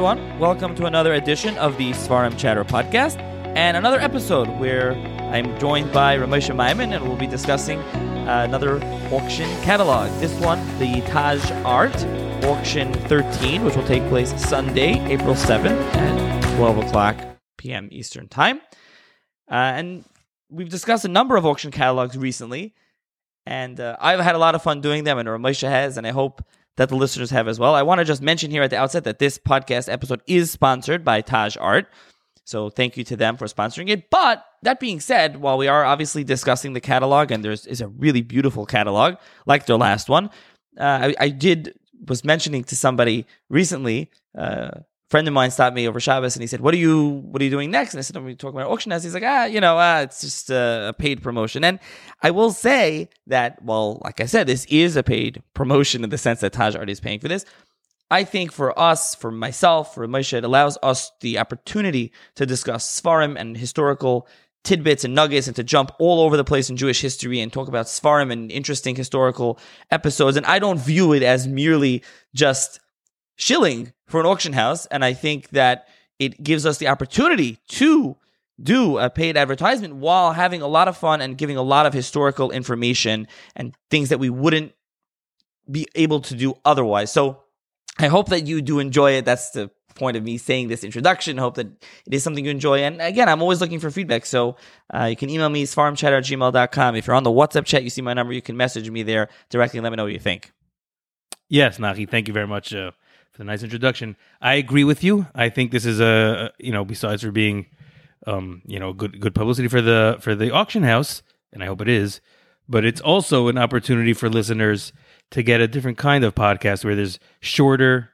everyone. Welcome to another edition of the Svarim Chatter podcast, and another episode where I'm joined by Ramosha Maimon, and we'll be discussing another auction catalog. This one, the Taj Art Auction 13, which will take place Sunday, April 7th at 12 o'clock p.m. Eastern Time. And we've discussed a number of auction catalogs recently, and I've had a lot of fun doing them, and Ramosha has, and I hope that the listeners have as well. I want to just mention here at the outset that this podcast episode is sponsored by Taj Art. So thank you to them for sponsoring it. But that being said, while we are obviously discussing the catalog, and there is a really beautiful catalog, like their last one, was mentioning to somebody recently, a friend of mine stopped me over Shabbos and he said, what are you doing next? And I said, I'm going to talk about auction house. He's like, it's just a paid promotion. And I will say that, well, like I said, this is a paid promotion in the sense that Taj Art is paying for this. I think for us, for myself, for Moshe, it allows us the opportunity to discuss Svarim and historical tidbits and nuggets and to jump all over the place in Jewish history and talk about Svarim and interesting historical episodes. And I don't view it as merely just shilling for an auction house, and I think that it gives us the opportunity to do a paid advertisement while having a lot of fun and giving a lot of historical information and things that we wouldn't be able to do otherwise. So I hope that you do enjoy it. That's the point of me saying this introduction. I hope that it is something you enjoy. And again, I'm always looking for feedback. So you can email me, svarimchatter@gmail.com. If you're on the WhatsApp chat, you see my number, you can message me there directly and let me know what you think. Yes, Nachi, thank you very much for the nice introduction. I agree with you. I think this is besides for being, good publicity for the auction house, and I hope it is, but it's also an opportunity for listeners to get a different kind of podcast where there's shorter,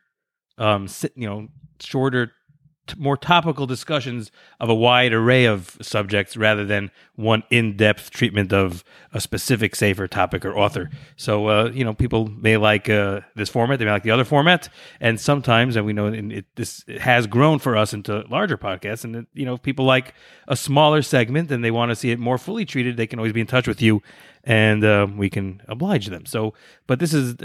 more topical discussions of a wide array of subjects rather than one in-depth treatment of a specific sefer topic or author. So, people may like this format, they may like the other format, and sometimes, and we know it has grown for us into larger podcasts, and if people like a smaller segment and they want to see it more fully treated, they can always be in touch with you, and we can oblige them. So, but this is,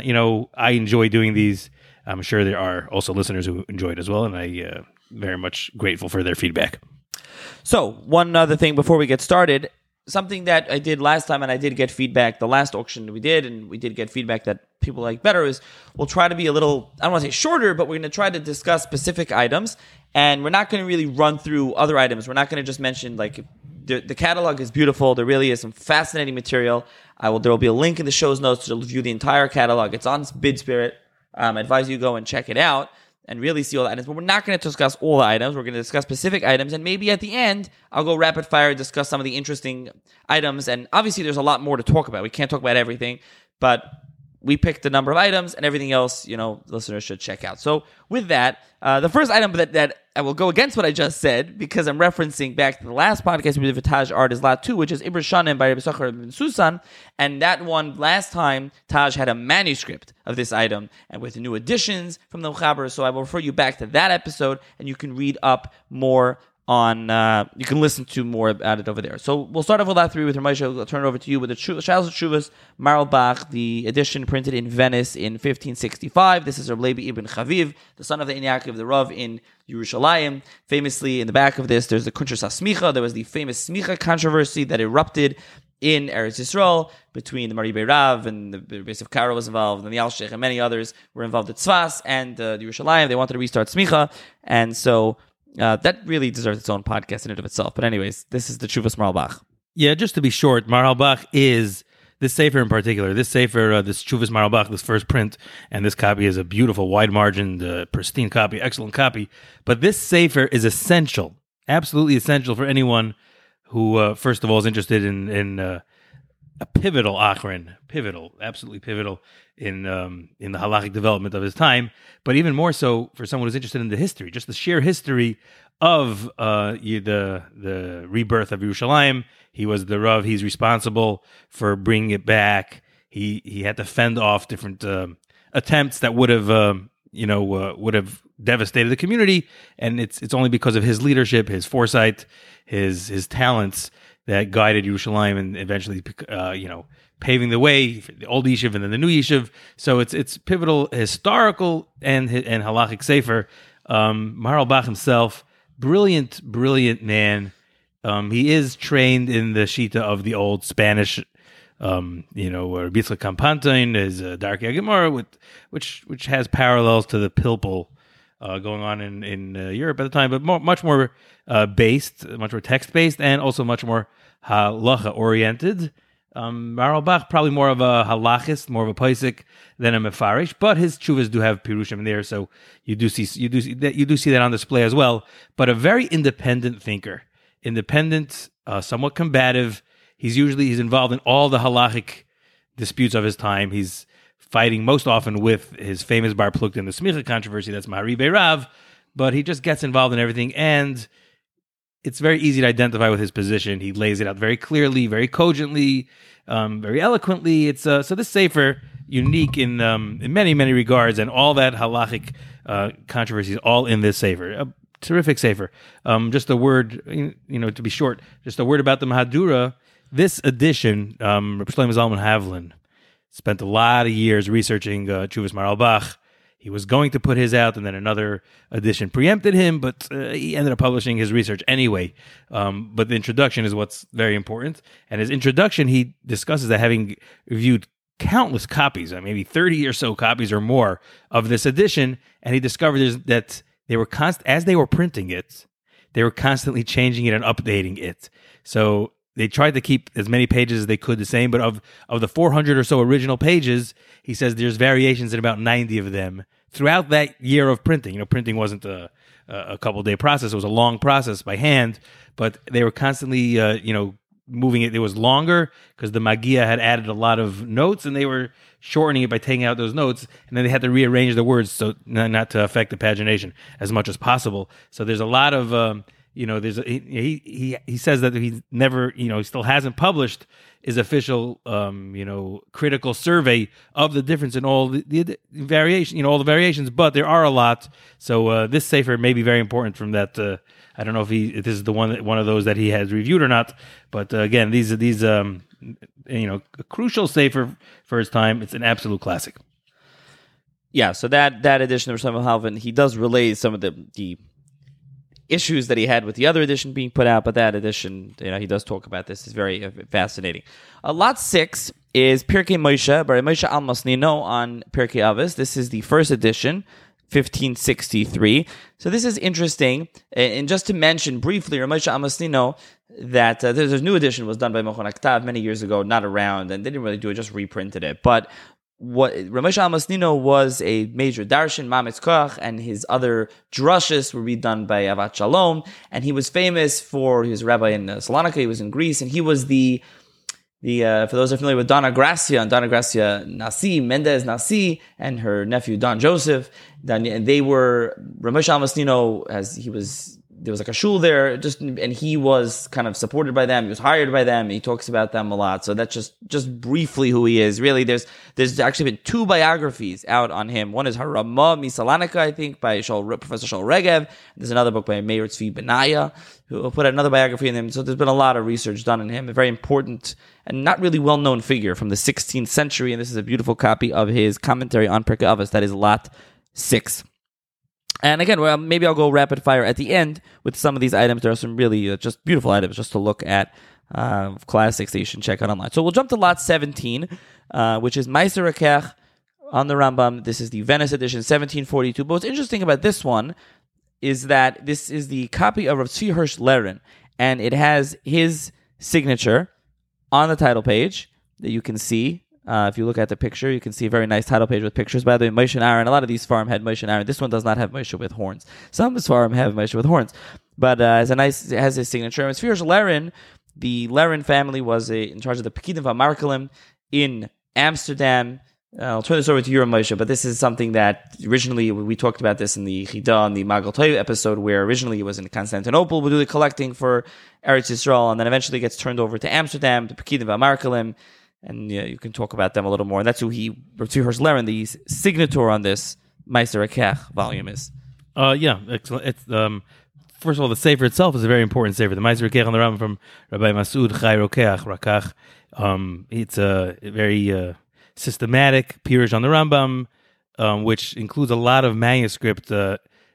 I enjoy doing these. I'm sure there are also listeners who enjoy it as well, and I very much grateful for their feedback. So, one other thing before we get started, something that I did last time, and I did get feedback the last auction we did, and we did get feedback that people like better, is we'll try to be a little, I don't want to say shorter, but we're going to try to discuss specific items, and we're not going to really run through other items. We're not going to just mention, like, the catalog is beautiful. There really is some fascinating material. There will be a link in the show's notes to view the entire catalog. It's on BidSpirit. I advise you go and check it out and really see all the items. But we're not going to discuss all the items. We're going to discuss specific items. And maybe at the end, I'll go rapid fire, discuss some of the interesting items. And obviously, there's a lot more to talk about. We can't talk about everything. But we picked a number of items, and everything else, listeners should check out. So with that, the first item that I will go against what I just said, because I'm referencing back to the last podcast we did for Taj Art is Lot 2, which is Ibr Shanim by Rabbi Sachar ben Susan. And that one, last time, Taj had a manuscript of this item, and with new additions from the Mechaber. So I will refer you back to that episode, and you can read up more on, you can listen to more about it over there. So we'll start off with Lot 3 with Ramosha. I'll turn it over to you with the Shalos Shuvas Marlbach, the edition printed in Venice in 1565. This is Reb Levi ibn Chaviv, the son of the Yaakov, the Rav in Yerushalayim. Famously, in the back of this, there's the Kuntres HaSmicha. There was the famous Smicha controversy that erupted in Eretz Yisrael between the Mari Rav and the Beis of Karo was involved, and the Al-Sheikh and many others were involved at Tzfas and Yerushalayim. They wanted to restart Smicha, and so that really deserves its own podcast in and of itself. But anyways, this is the Chuvas Marlbach. Yeah, just to be short, Marlbach is this sefer in particular. This sefer, this Chuvas Marlbach, this first print, and this copy is a beautiful, wide-margined, pristine copy, excellent copy. But this sefer is essential, absolutely essential for anyone who, first of all, is interested in a pivotal Achron, absolutely pivotal in the halachic development of his time, but even more so for someone who's interested in the history, just the sheer history of the rebirth of Yerushalayim. He was the Rav. He's responsible for bringing it back. He had to fend off different attempts that would have devastated the community, and it's only because of his leadership, his foresight, his talents that guided Yerushalayim and eventually, paving the way for the old yeshiv and then the new yeshiv. So it's pivotal, historical and halachic sefer Maharil Bach himself, brilliant man. He is trained in the Shita of the old Spanish, Rabbi Yitzchak Kampantin is Darkei Gemara, which has parallels to the Pilpul going on in Europe at the time, but much more much more text-based, and also much more halacha-oriented. Maharil Bach, probably more of a halachist, more of a paisik than a mefarish, but his tshuvas do have pirushim in there, so you do see that on display as well. But a very independent thinker, somewhat combative. He's involved in all the halachic disputes of his time. He's fighting most often with his famous bar plukta in the smicha controversy. That's Mahari Beirav, but he just gets involved in everything, and it's very easy to identify with his position. He lays it out very clearly, very cogently, very eloquently. It's so this sefer unique in many regards, and all that halachic controversy is all in this sefer. A terrific sefer. Just a word, to be short, just a word about the Mahadura. This edition, Reb Shlomo Zalman Havlin spent a lot of years researching Tshuvas Maharil Bach. He was going to put his out, and then another edition preempted him, but he ended up publishing his research anyway. But the introduction is what's very important. And his introduction, he discusses that having reviewed countless copies, maybe 30 or so copies or more of this edition, and he discovered that they were as they were printing it, they were constantly changing it and updating it. So they tried to keep as many pages as they could the same, but of the 400 or so original pages, he says there's variations in about 90 of them throughout that year of printing. Printing wasn't a couple-day process. It was a long process by hand, but they were constantly, moving it. It was longer because the Magia had added a lot of notes, and they were shortening it by taking out those notes, and then they had to rearrange the words so not to affect the pagination as much as possible. So there's a lot of... he says that he never, he still hasn't published his official, critical survey of the difference in all the variation, all the variations, but there are a lot. So this sefer may be very important from that. I don't know if this is the one of those that he has reviewed or not, but again, these a crucial sefer for his time. It's an absolute classic. Yeah. So that edition of Shlomo Halvin, he does relay some of the issues that he had with the other edition being put out, but that edition, he does talk about this. It's very fascinating. Lot 6 is Pirkei Moshe, by Moshe Almasnino on Pirkei Avos. This is the first edition, 1563. So this is interesting. And just to mention briefly, Moshe Almasnino, that there's a new edition was done by Mechon HaKtav many years ago, not around, and they didn't really do it, just reprinted it. But what Ramesh Almasnino was a major darshan, Mametz Koach, and his other drushes were redone by Avat Shalom, and he was famous for, he was a rabbi in Salonika, he was in Greece, and he was the for those who are familiar with Donna Gracia Nasi, Mendez Nasi, and her nephew Don Joseph, and they were, Ramesh Almasnino, there was like a shul there, and he was kind of supported by them. He was hired by them. He talks about them a lot. So that's just briefly who he is. Really, there's actually been 2 biographies out on him. One is Harama Misalanika, I think, by Professor Shaul Regev. There's another book by Meir Tzvi Benaya, who put out another biography in him. So there's been a lot of research done on him. A very important and not really well-known figure from the 16th century. And this is a beautiful copy of his commentary on Pirkei Avos. That is Lot 6. And again, well, maybe I'll go rapid fire at the end with some of these items. There are some really just beautiful items just to look at, classics that you should check out online. So we'll jump to Lot 17, which is Meiser Akech on the Rambam. This is the Venice edition, 1742. But what's interesting about this one is that this is the copy of Rav Tzvi Hirsch Lerin, and it has his signature on the title page that you can see. If you look at the picture, you can see a very nice title page with pictures. By the way, Moshe and Aaron, a lot of these farm had Moshe and Aaron. This one does not have Moshe with horns. Some of the farm have Moshe with horns. But it has his signature. And Tzvi Lerin, the Lerin family was in charge of the Pekidim Vamarkalim in Amsterdam. I'll turn this over to you, Moshe, but this is something that originally, we talked about this in the Chida, on the Magal Toy episode, where originally it was in Constantinople, we do the collecting for Eretz Yisrael, and then eventually gets turned over to Amsterdam, the Pekidim Vamarkalim. And you can talk about them a little more. And that's who Tzvi Hirsch Lerin, the signator on this Meiser Akech volume is. Yeah, excellent. It's, first of all, the sefer itself is a very important sefer. The Meiser Akech on the Rambam from Rabbi Masud Chai Rakach. It's a very systematic pirush on the Rambam, which includes a lot of manuscript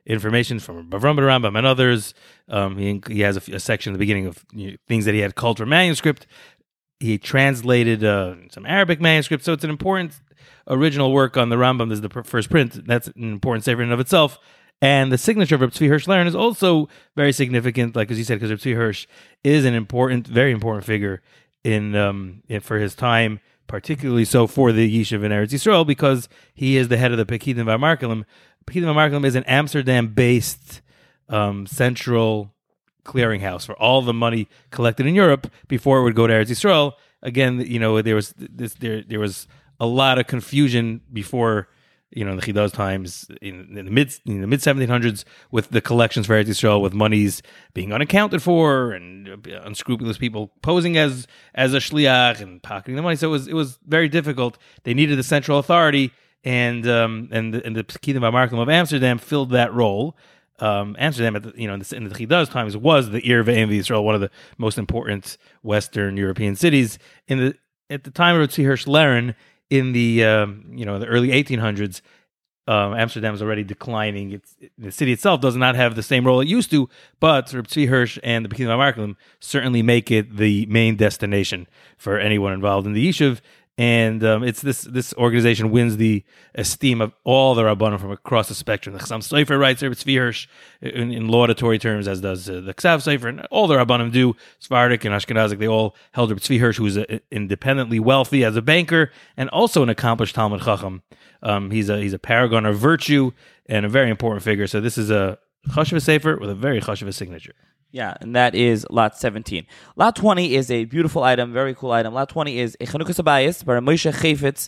information from Avram ben Rambam and others. He has a section at the beginning of things that he had culled from manuscript. He translated some Arabic manuscripts, so it's an important original work on the Rambam. This is the first print. That's an important sefer in and of itself. And the signature of Reb Tzvi Hirsch Laren is also very significant, like as you said, because Reb Tzvi Hirsch is an important, very important figure for his time, particularly so for the Yishuv in Eretz Yisrael, because he is the head of the Pekidim V'Amarkelim. Pekidim V'Amarkelim is an Amsterdam-based central clearinghouse for all the money collected in Europe before it would go to Eretz Yisrael. Again, there was a lot of confusion before, in the Chida's times in the mid 1700s with the collections for Eretz Yisrael, with monies being unaccounted for and unscrupulous people posing as a shliach and pocketing the money. So it was very difficult. They needed a central authority, and the Pekidim V'Amarkelim of Amsterdam filled that role. Amsterdam, in the Chida's times, was the Ir Ve'em V'Yisrael, one of the most important Western European cities. At the time of Tzvi Hirsch Laren, in the early 1800s, Amsterdam is already declining. The city itself does not have the same role it used to, but Reb Tzvi Hirsch and the Pekidim V'Amarkelim certainly make it the main destination for anyone involved in the Yishuv. And it's this organization wins the esteem of all the Rabbanim from across the spectrum. The Chassam Sofer writes Reb Tzvi Hirsch in laudatory terms, as does the Ksav Sofer, and all the Rabbanim do. Sephardic and Ashkenazic, they all held Reb Tzvi Hirsch, who is independently wealthy as a banker and also an accomplished Talmud Chacham. He's a paragon of virtue and a very important figure. So this is a Chashuva Sefer with a very Chashuva signature. Yeah, and that is lot 17. Lot 20 is a beautiful item, very cool item. Lot 20 is a Chanukas Habayis by Moshe Chayfetz.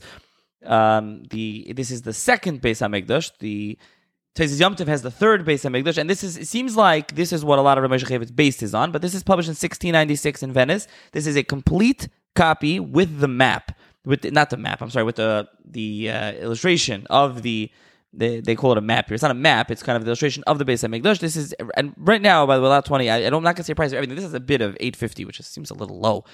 This is the second Beis HaMikdash. The Taisis Yom Tov has the third Beis HaMikdash, and it seems like this is what a lot of Moshe Chayfetz based is on, but this is published in 1696 in Venice. This is a complete copy with the map, with the illustration of They call it a map here. It's not a map. It's kind of the illustration of the Beis HaMikdash. This is, and right now, by the way, lot 20, I'm not going to say price of everything. This is a bid of $850, which seems a little low.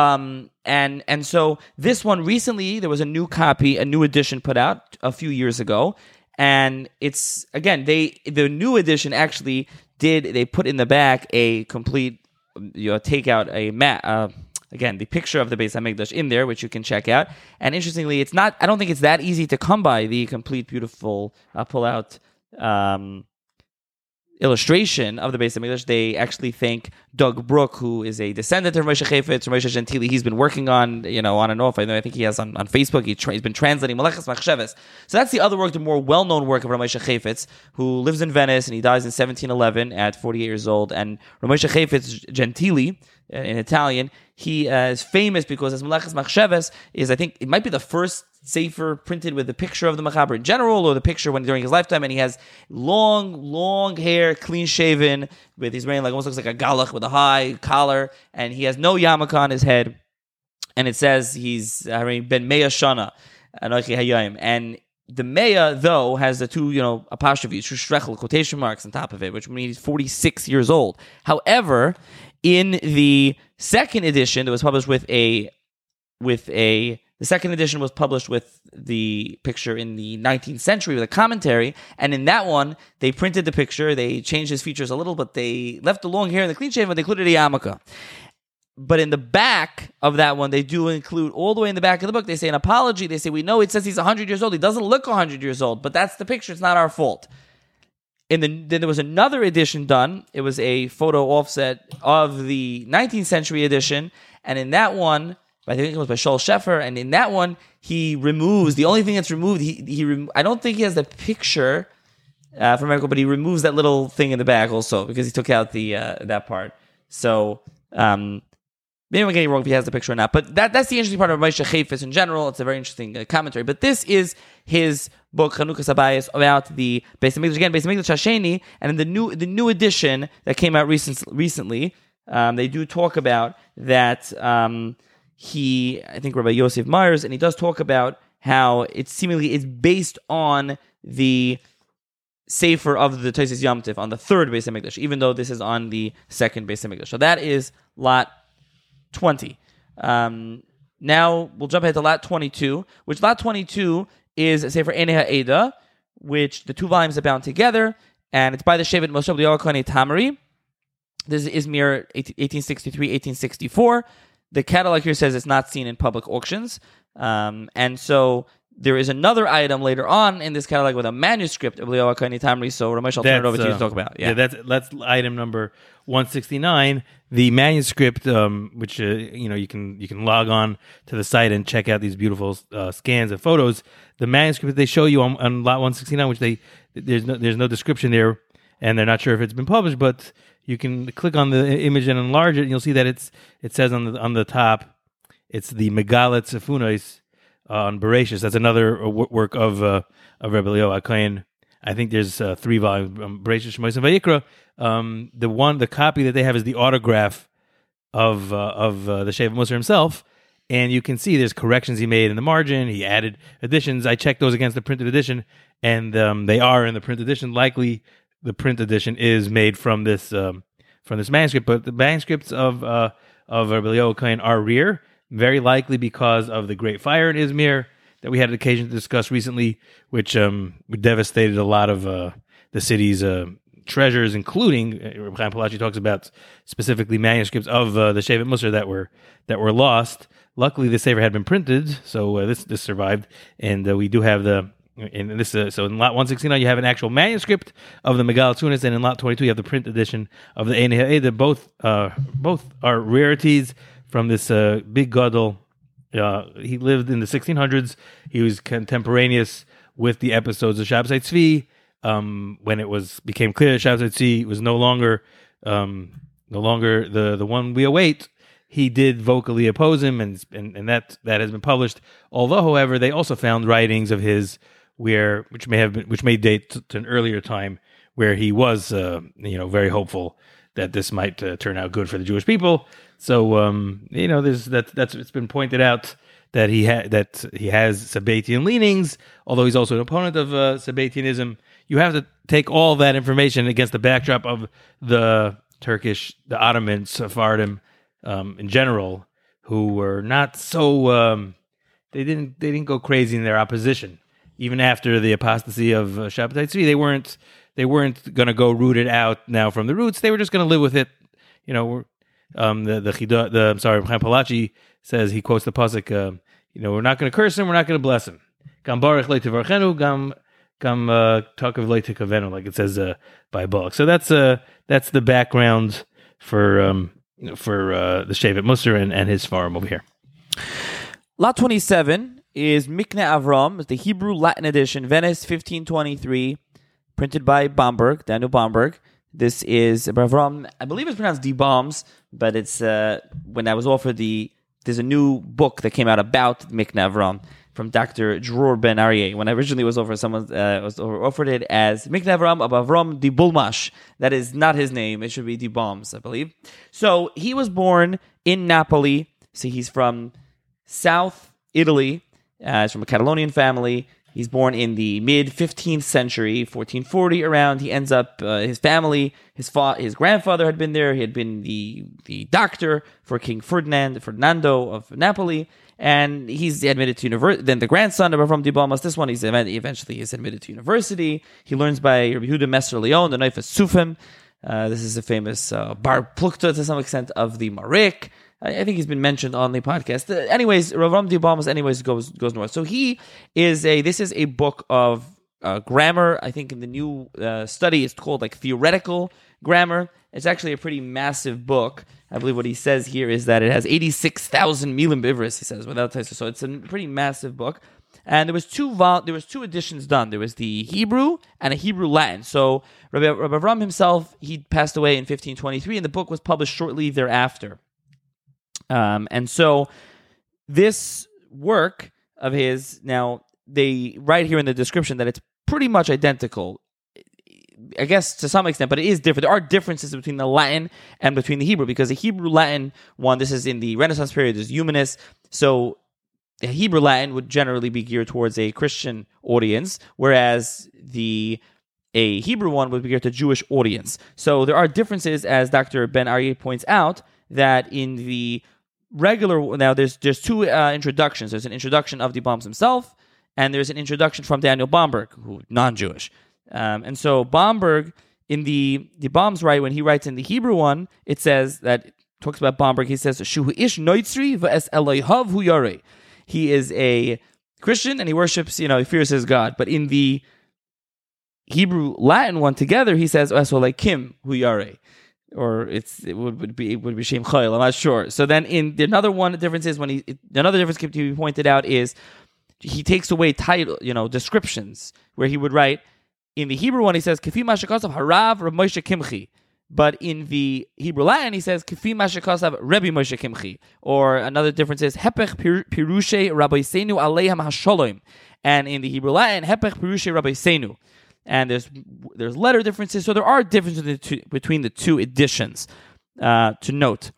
And so this one recently, there was a new copy, a new edition put out a few years ago. And it's, again, the new edition actually they put in the back a complete, take out a map, again, the picture of the Beis HaMikdash in there, which you can check out. And interestingly, I don't think it's that easy to come by the complete, beautiful, pull-out illustration of the Beis HaMikdash. They actually thank Doug Brook, who is a descendant of Moshe Chayfetz, Moshe Gentili. He's been working on, on and off. I think he has on Facebook. He's been translating Meleches Machsheves. So that's the other work, the more well-known work of Moshe Chayfetz, who lives in Venice, and he dies in 1711 at 48 years old. And Moshe Chayfetz Gentili, in Italian, he is famous because his Meleches Machsheves is, I think, it might be the first sefer printed with the picture of the Mechaber in general, or the picture during his lifetime, and he has long hair, clean shaven, he's wearing almost looks like a galach with a high collar, and he has no yarmulke on his head, and it says he's ben Meya Shana, Anochi Hayayim, and the Meya, though, has the two, apostrophes, shrechel, quotation marks on top of it, which means he's 46 years old. However, in the second edition that was published the second edition was published with the picture in the 19th century with a commentary, and in that one, they printed the picture, they changed his features a little, but they left the long hair and the clean shaven, but they included a yarmulke. But in the back of that one, they do include, all the way in the back of the book, they say an apology, they say, we know it says he's 100 years old, he doesn't look 100 years old, but that's the picture, it's not our fault. Then there was another edition done. It was a photo offset of the 19th century edition, and in that one, I think it was by Shaul Sheffer, and in that one, he removes, the only thing that's removed, I don't think he has the picture from America, but he removes that little thing in the back also, because he took out that part. So, maybe I'm getting it wrong if he has the picture or not, but that's the interesting part of Moshe Chayfetz in general. It's a very interesting commentary. But this is his book, Chanukas Habayis, about the Beis HaMikdash, again, Beis HaMikdash Hasheni, and in the new edition that came out recently, they do talk about that I think Rabbi Yosef Myers, and he does talk about how it seemingly is based on the Sefer of the Taisis Yom Tov, on the third Beis HaMikdash, even though this is on the second Beis HaMikdash. So that is lot 20. Now we'll jump ahead to lot 22, which lot 22 is a Sefer Enei HaEda, which the two volumes are bound together, and it's by the Shevet Moshe Eliyahu Kohen Tamari. This is Izmir 1863, 1864. The catalog here says it's not seen in public auctions, and so there is another item later on in this catalog with a manuscript of Eliyahu Kohen Tamari. So Ramesh, I'll turn it over to you to talk about. Yeah, that's item number 169. The manuscript, which you can log on to the site and check out these beautiful scans and photos. The manuscript that they show you on lot 169, which there's no description there, and they're not sure if it's been published, but you can click on the image and enlarge it, and you'll see that it says on the top, it's the Megalit Sefunos on Bereshis. That's another work of Rebbe Eliyahu HaKohen. I think there's 3 volumes, Bereshis, Shemos, and Vayikra. The copy that they have is the autograph of the Shevet Musar himself, and you can see there's corrections he made in the margin. He added additions. I checked those against the printed edition, and they are in the print edition. Likely, the print edition is made from this manuscript, but the manuscripts of Rebbe Eliyahu HaKohen are rare, very likely because of the Great Fire in Izmir that we had an occasion to discuss recently, which devastated a lot of the city's treasures, including Reb Chaim Palachi talks about specifically manuscripts of the Shevet Musar that were lost. Luckily, the Sefer had been printed, so this survived, and we do have so in lot 169 you have an actual manuscript of the Megalit Tunis, and in lot 22 you have the print edition of the Ein Ha'eda. Both are rarities from this big gadol. He lived in the 1600s. He was contemporaneous with the episodes of Shabtai Tzvi. When it became clear that Shabtai Tzvi was no longer the one we await, he did vocally oppose him, and that has been published. Although, however, they also found writings of his which may date to an earlier time, where he was very hopeful that this might turn out good for the Jewish people. So it's been pointed out that he has Sabbatian leanings, although he's also an opponent of Sabbatianism. You have to take all that information against the backdrop of the Ottoman Sephardim in general, who were not so they didn't go crazy in their opposition. Even after the apostasy of Shabtai Tzvi, they weren't going to go root it out now from the roots. They were just going to live with it. Chaim Palachi says, he quotes the pasuk, we're not going to curse him, we're not going to bless him. Gam barach lo tivarchenu, gam takav lo tikavenu, like it says by Bullock. So that's the background for the Shevet Musar and his farm over here. Lot 27 is Mikne Avram, the Hebrew Latin edition, Venice, 1523, printed by Daniel Bomberg. This is Avram, I believe it's pronounced D-Bombs, but it's when I was offered there's a new book that came out about Mikne Avram from Dr. Dror Ben Aryeh. When I originally was offered, someone was offered it as Mikne Avram of Avram Di Bulmash. That is not his name. It should be D-Bombs, I believe. So he was born in Napoli. So he's from South Italy. He's from a Catalonian family. He's born in the mid-15th century, 1440 around. He ends up, his family, his grandfather had been there. He had been the doctor for King Ferdinando of Napoli. And he's admitted to university. Then the grandson of Avram Di-Balmas, this one, eventually is admitted to university. He learns by Rabbi Yehuda Messer Leon, the Neifas Sufim. This is a famous Bar Plukta, to some extent, of the Marik. I think he's been mentioned on the podcast. Anyways, Avram Di-Balmas goes north. So this is a book of grammar. I think in the new study it's called like theoretical grammar. It's actually a pretty massive book. I believe what he says here is that it has 86,000 milim bivris, he says, without taisa. So it's a pretty massive book. And there was two editions done. There was the Hebrew and a Hebrew Latin. So Rabbi Avram himself, he passed away in 1523, and the book was published shortly thereafter. And so this work of his, now they write here in the description that it's pretty much identical, I guess to some extent, but it is different. There are differences between the Latin and between the Hebrew, because the Hebrew Latin one, this is in the Renaissance period, is Humanist. So the Hebrew Latin would generally be geared towards a Christian audience, whereas a Hebrew one would be geared to a Jewish audience. So there are differences, as Dr. Ben Aryeh points out, that in the regular, now there's two introductions. There's an introduction of Di-Balmas himself, and there's an introduction from Daniel Bomberg, who non-Jewish. And so Bomberg in the Baum's right, when he writes in the Hebrew one, it says that, talks about Bomberg, he says, Shuhu ish noitzri v'es Elohav hu yarei. He is a Christian and he worships, he fears his God. But in the Hebrew Latin one together, he says, Kim hu yarei. Or it would be Shem Chayil, I'm not sure. So then another difference can be pointed out is he takes away title, descriptions, where he would write, in the Hebrew one he says, Kifi Mashakasav Harav Rav Moshe Kimchi. But in the Hebrew Latin he says, Kifi Mashakasav Rebbe Moshe Kimchi. Or another difference is, Hepech Pirushe Rabbi Seinu Aleiham HaSholom. And in the Hebrew Latin, Hepech Pirushe Rabbi Seinu. And there's letter differences, so there are differences between the two editions to note.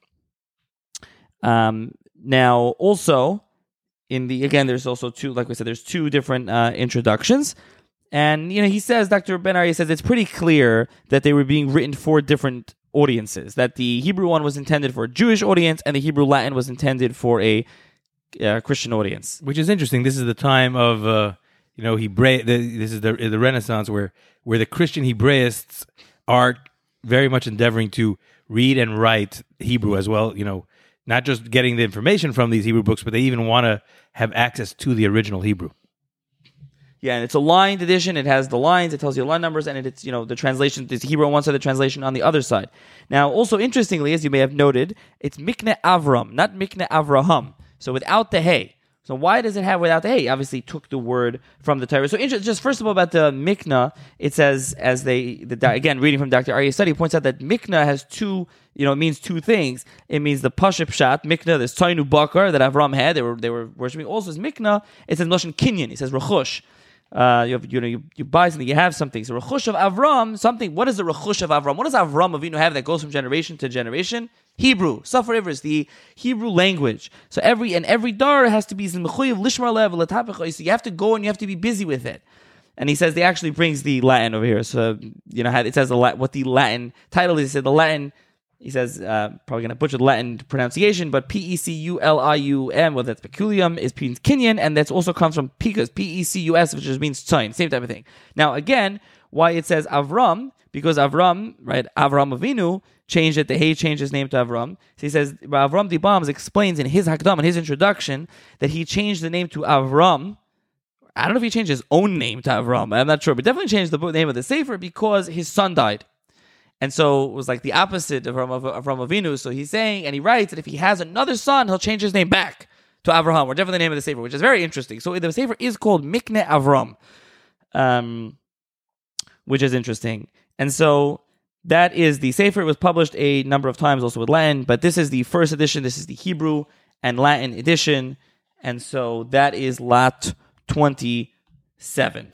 Now, also there's also two, like we said, there's two different introductions, and he says, Dr. Ben Aryeh says it's pretty clear that they were being written for different audiences. That the Hebrew one was intended for a Jewish audience, and the Hebrew Latin was intended for a Christian audience. Which is interesting. This is the time of. This is the Renaissance where the Christian Hebraists are very much endeavoring to read and write Hebrew as well. Not just getting the information from these Hebrew books, but they even want to have access to the original Hebrew. Yeah, and it's a lined edition. It has the lines. It tells you line numbers, and it's the translation. There's Hebrew on one side, the translation on the other side. Now, also interestingly, as you may have noted, it's Mikne Avram, not Mikne Avraham. So without the hey. So why does it have without the hey? Obviously took the word from the Torah. So just first of all about the Mikna, it says, again, reading from Dr. Aryeh's study, points out that Mikna has two, it means two things. It means the Pashup Pshat, Mikna, this Tainu Bakar that Avram had, they were worshiping. Also, as Mikna, it says Lashon Kinyan, it says Rechush. You buy something, you have something. So Rechush of Avram, something. What is the Rechush of Avram? What does Avram Avinu have that goes from generation to generation? Hebrew, Safar Ivris, the Hebrew language. So every dar has to be Zimchuyev Lishmar Lev L'Tapech. So you have to go and you have to be busy with it. And he says he actually brings the Latin over here. So it says what the Latin title is. He said the Latin. He says, probably going to butcher the Latin pronunciation, but Peculium, well, that's peculium, is means Kinyan, and that also comes from Pecus, Pecus, which just means tzayin, same type of thing. Now, again, why it says Avram, because Avram, right, Avram Avinu, changed it, the Hay changed his name to Avram. So he says, Avram the Bombs explains in his Hakdam, in his introduction, that he changed the name to Avram. I don't know if he changed his own name to Avram, I'm not sure, but definitely changed the name of the Sefer because his son died. And so it was like the opposite of Avram Avinu. So he's saying, and he writes that if he has another son, he'll change his name back to Avraham, or definitely the name of the Sefer, which is very interesting. So the Sefer is called Mikne Avram, which is interesting. And so that is the Sefer. It was published a number of times also with Latin, but this is the first edition. This is the Hebrew and Latin edition. And so that is Lot 27.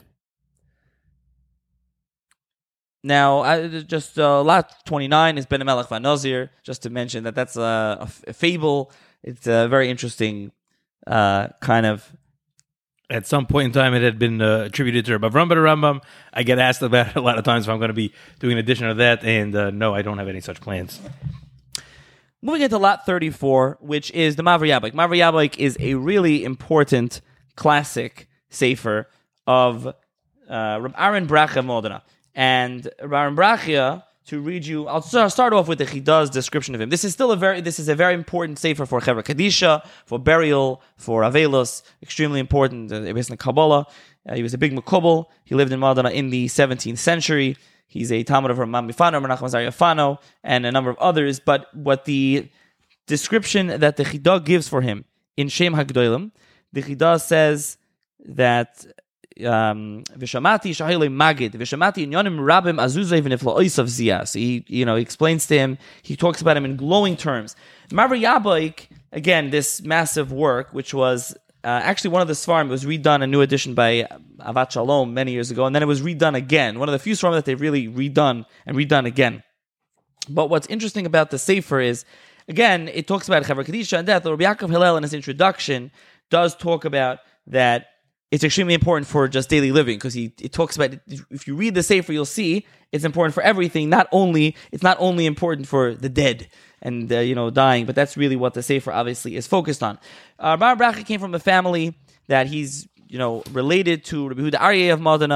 Now, just Lot 29 is Ben Melech VaNazir, just to mention that's a fable. It's a very interesting kind of... At some point in time, it had been attributed to Avram ben Rambam. I get asked about it a lot of times if I'm going to be doing an edition of that, and no, I don't have any such plans. Moving into Lot 34, which is the Mavri Yaboik. Mavri Yaboik is a really important classic sefer of Reb Aaron Brachia Modena. And Aaron Brachia, to read you, I'll start off with the Chida's description of him. This is a very important sefer for Chevra Kadisha, for burial, for Avelos, extremely important, based on Kabbalah. He was a big Mekubal. He lived in Modena in the 17th century. He's a Talmud of Ramam Mifano, Menachem Azariah Fano, and a number of others. But what the description that the Chida gives for him in Shem HaGdolim, the Chida says that Vishamati Shahile Magid, Vishamati Inyonim Rabim Azuzay V'Nifla of Zia. So he explains to him, he talks about him in glowing terms. Mavri Yaboik, again, this massive work, which was actually one of the Svarim, was redone, a new edition by Avat Shalom many years ago, and then it was redone again. One of the few Svarim that they've really redone again. But what's interesting about the Sefer is, again, it talks about Chevra Kadisha and death. Rabbi Yaakov Hillel in his introduction does talk about that it's extremely important for just daily living, because it talks about, if you read the Sefer, you'll see it's important for everything. It's not only important for the dead and dying, but that's really what the Sefer obviously is focused on. Bar Brachia came from a family that he's related to Rabbi Yehuda Aryeh of Modena,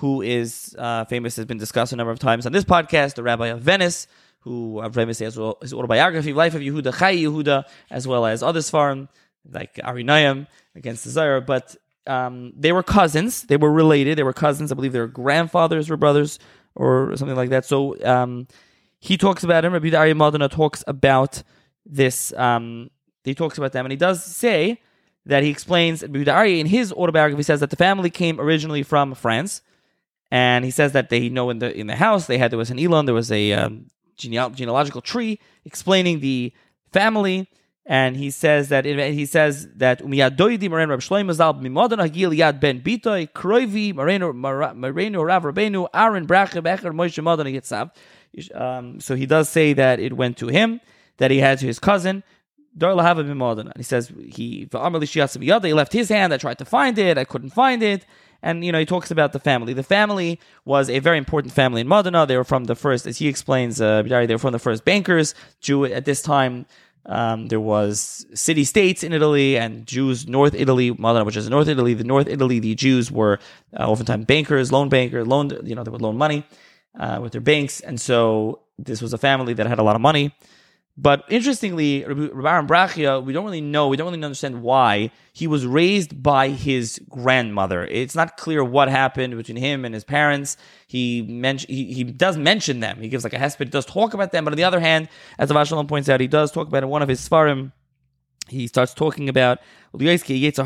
who is famous, has been discussed a number of times on this podcast, the Rabbi of Venice, who famous has his autobiography, Life of Yehuda, Chai Yehuda, as well as other Sfarim, like Ari Nayim, against the Zohar. But they were cousins. They were related. They were cousins. I believe their grandfathers were brothers or something like that. So he talks about him. Rabbi Yehuda Aryeh Madana talks about this. He talks about them, and he does say that he explains, Rabbi Yehuda Aryeh, in his autobiography, he says that the family came originally from France, and he says that they know in the house there was an Elon, there was a genealogical tree explaining the family. And he says that Umiyadoidi Moren Rab Shlomo Zal Mimodon Hagil Yad Ben Bitoy Kroivi Moreno Rav Rabbeinu Aaron Bracha Becher Moshe Modon Yitzav. So he does say that it went to him, that he had to his cousin Dar Lahava Bimodon. And he says he left his hand. I tried to find it. I couldn't find it. And he talks about the family. The family was a very important family in Modena. They were from the first, as he explains, they were from the first bankers. Jew at this time. There was city-states in Italy and Jews, North Italy, Modena, which is North Italy. The North Italy, the Jews were oftentimes bankers, they would loan money with their banks. And so this was a family that had a lot of money. But interestingly, Rabbi Aaron Brachia, we don't really understand why he was raised by his grandmother. It's not clear what happened between him and his parents. He does mention them. He gives like a hesped, he does talk about them. But on the other hand, as Avash Shalom points out, he does talk about in one of his Sfarim, he starts talking about my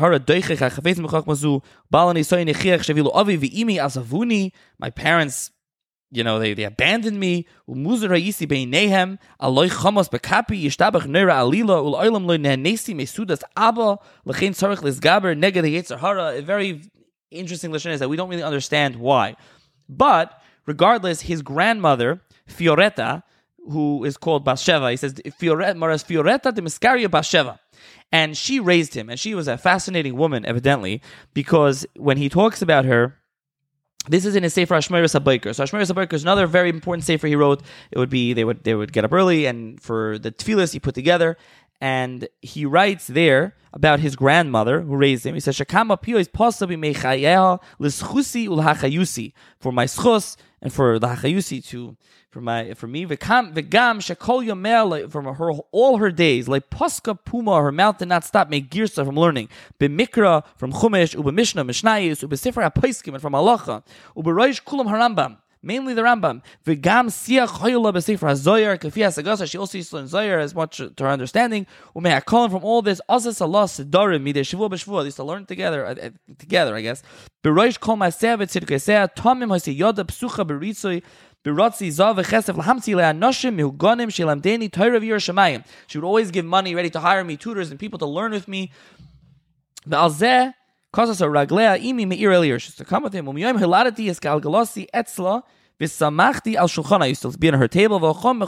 parents, they abandoned me. A very interesting lesson is that we don't really understand why. But regardless, his grandmother, Fioretta, who is called Bathsheba, he says, Fioretta de Miscaria Bathsheba. And she raised him. And she was a fascinating woman, evidently, because when he talks about her, this is in his Sefer Ashmeres HaBoker. So Ashmeres HaBoker is another very important Sefer he wrote. It would be, they would get up early, and for the tefillas he put together, and he writes there about his grandmother who raised him. He says, Shekama pio is posabi mechayeha l'schusi ul'hachayusi, for my schus and for the hachayusi for me, v'gam shekol yomel, from her all her days, like poska puma, her mouth did not stop, make girsa from learning, b'mikra from chumash, u'b'mishnah mishnayis, u'b'sifra ha'paiskim, and from halacha, u'b'roish kulam harambam, mainly the Rambam. V'gam siach hoyla b'sifra hazoyer kafi hasagasa. She also used to learn Zoyer as much to her understanding. U'me'akolim, from all this asas Allah sedarim midei shivua b'shvua. They used to learn together, I guess. B'roish kol ma'aseh v'tzidkeseh tamim ha'seh yoda psucha b'ritzoi. She would always give money ready to hire me tutors and people to learn with me. She used to come with him. I used to be on her table.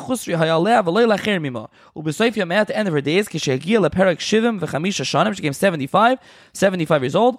At the end of her days, she became 75 years old.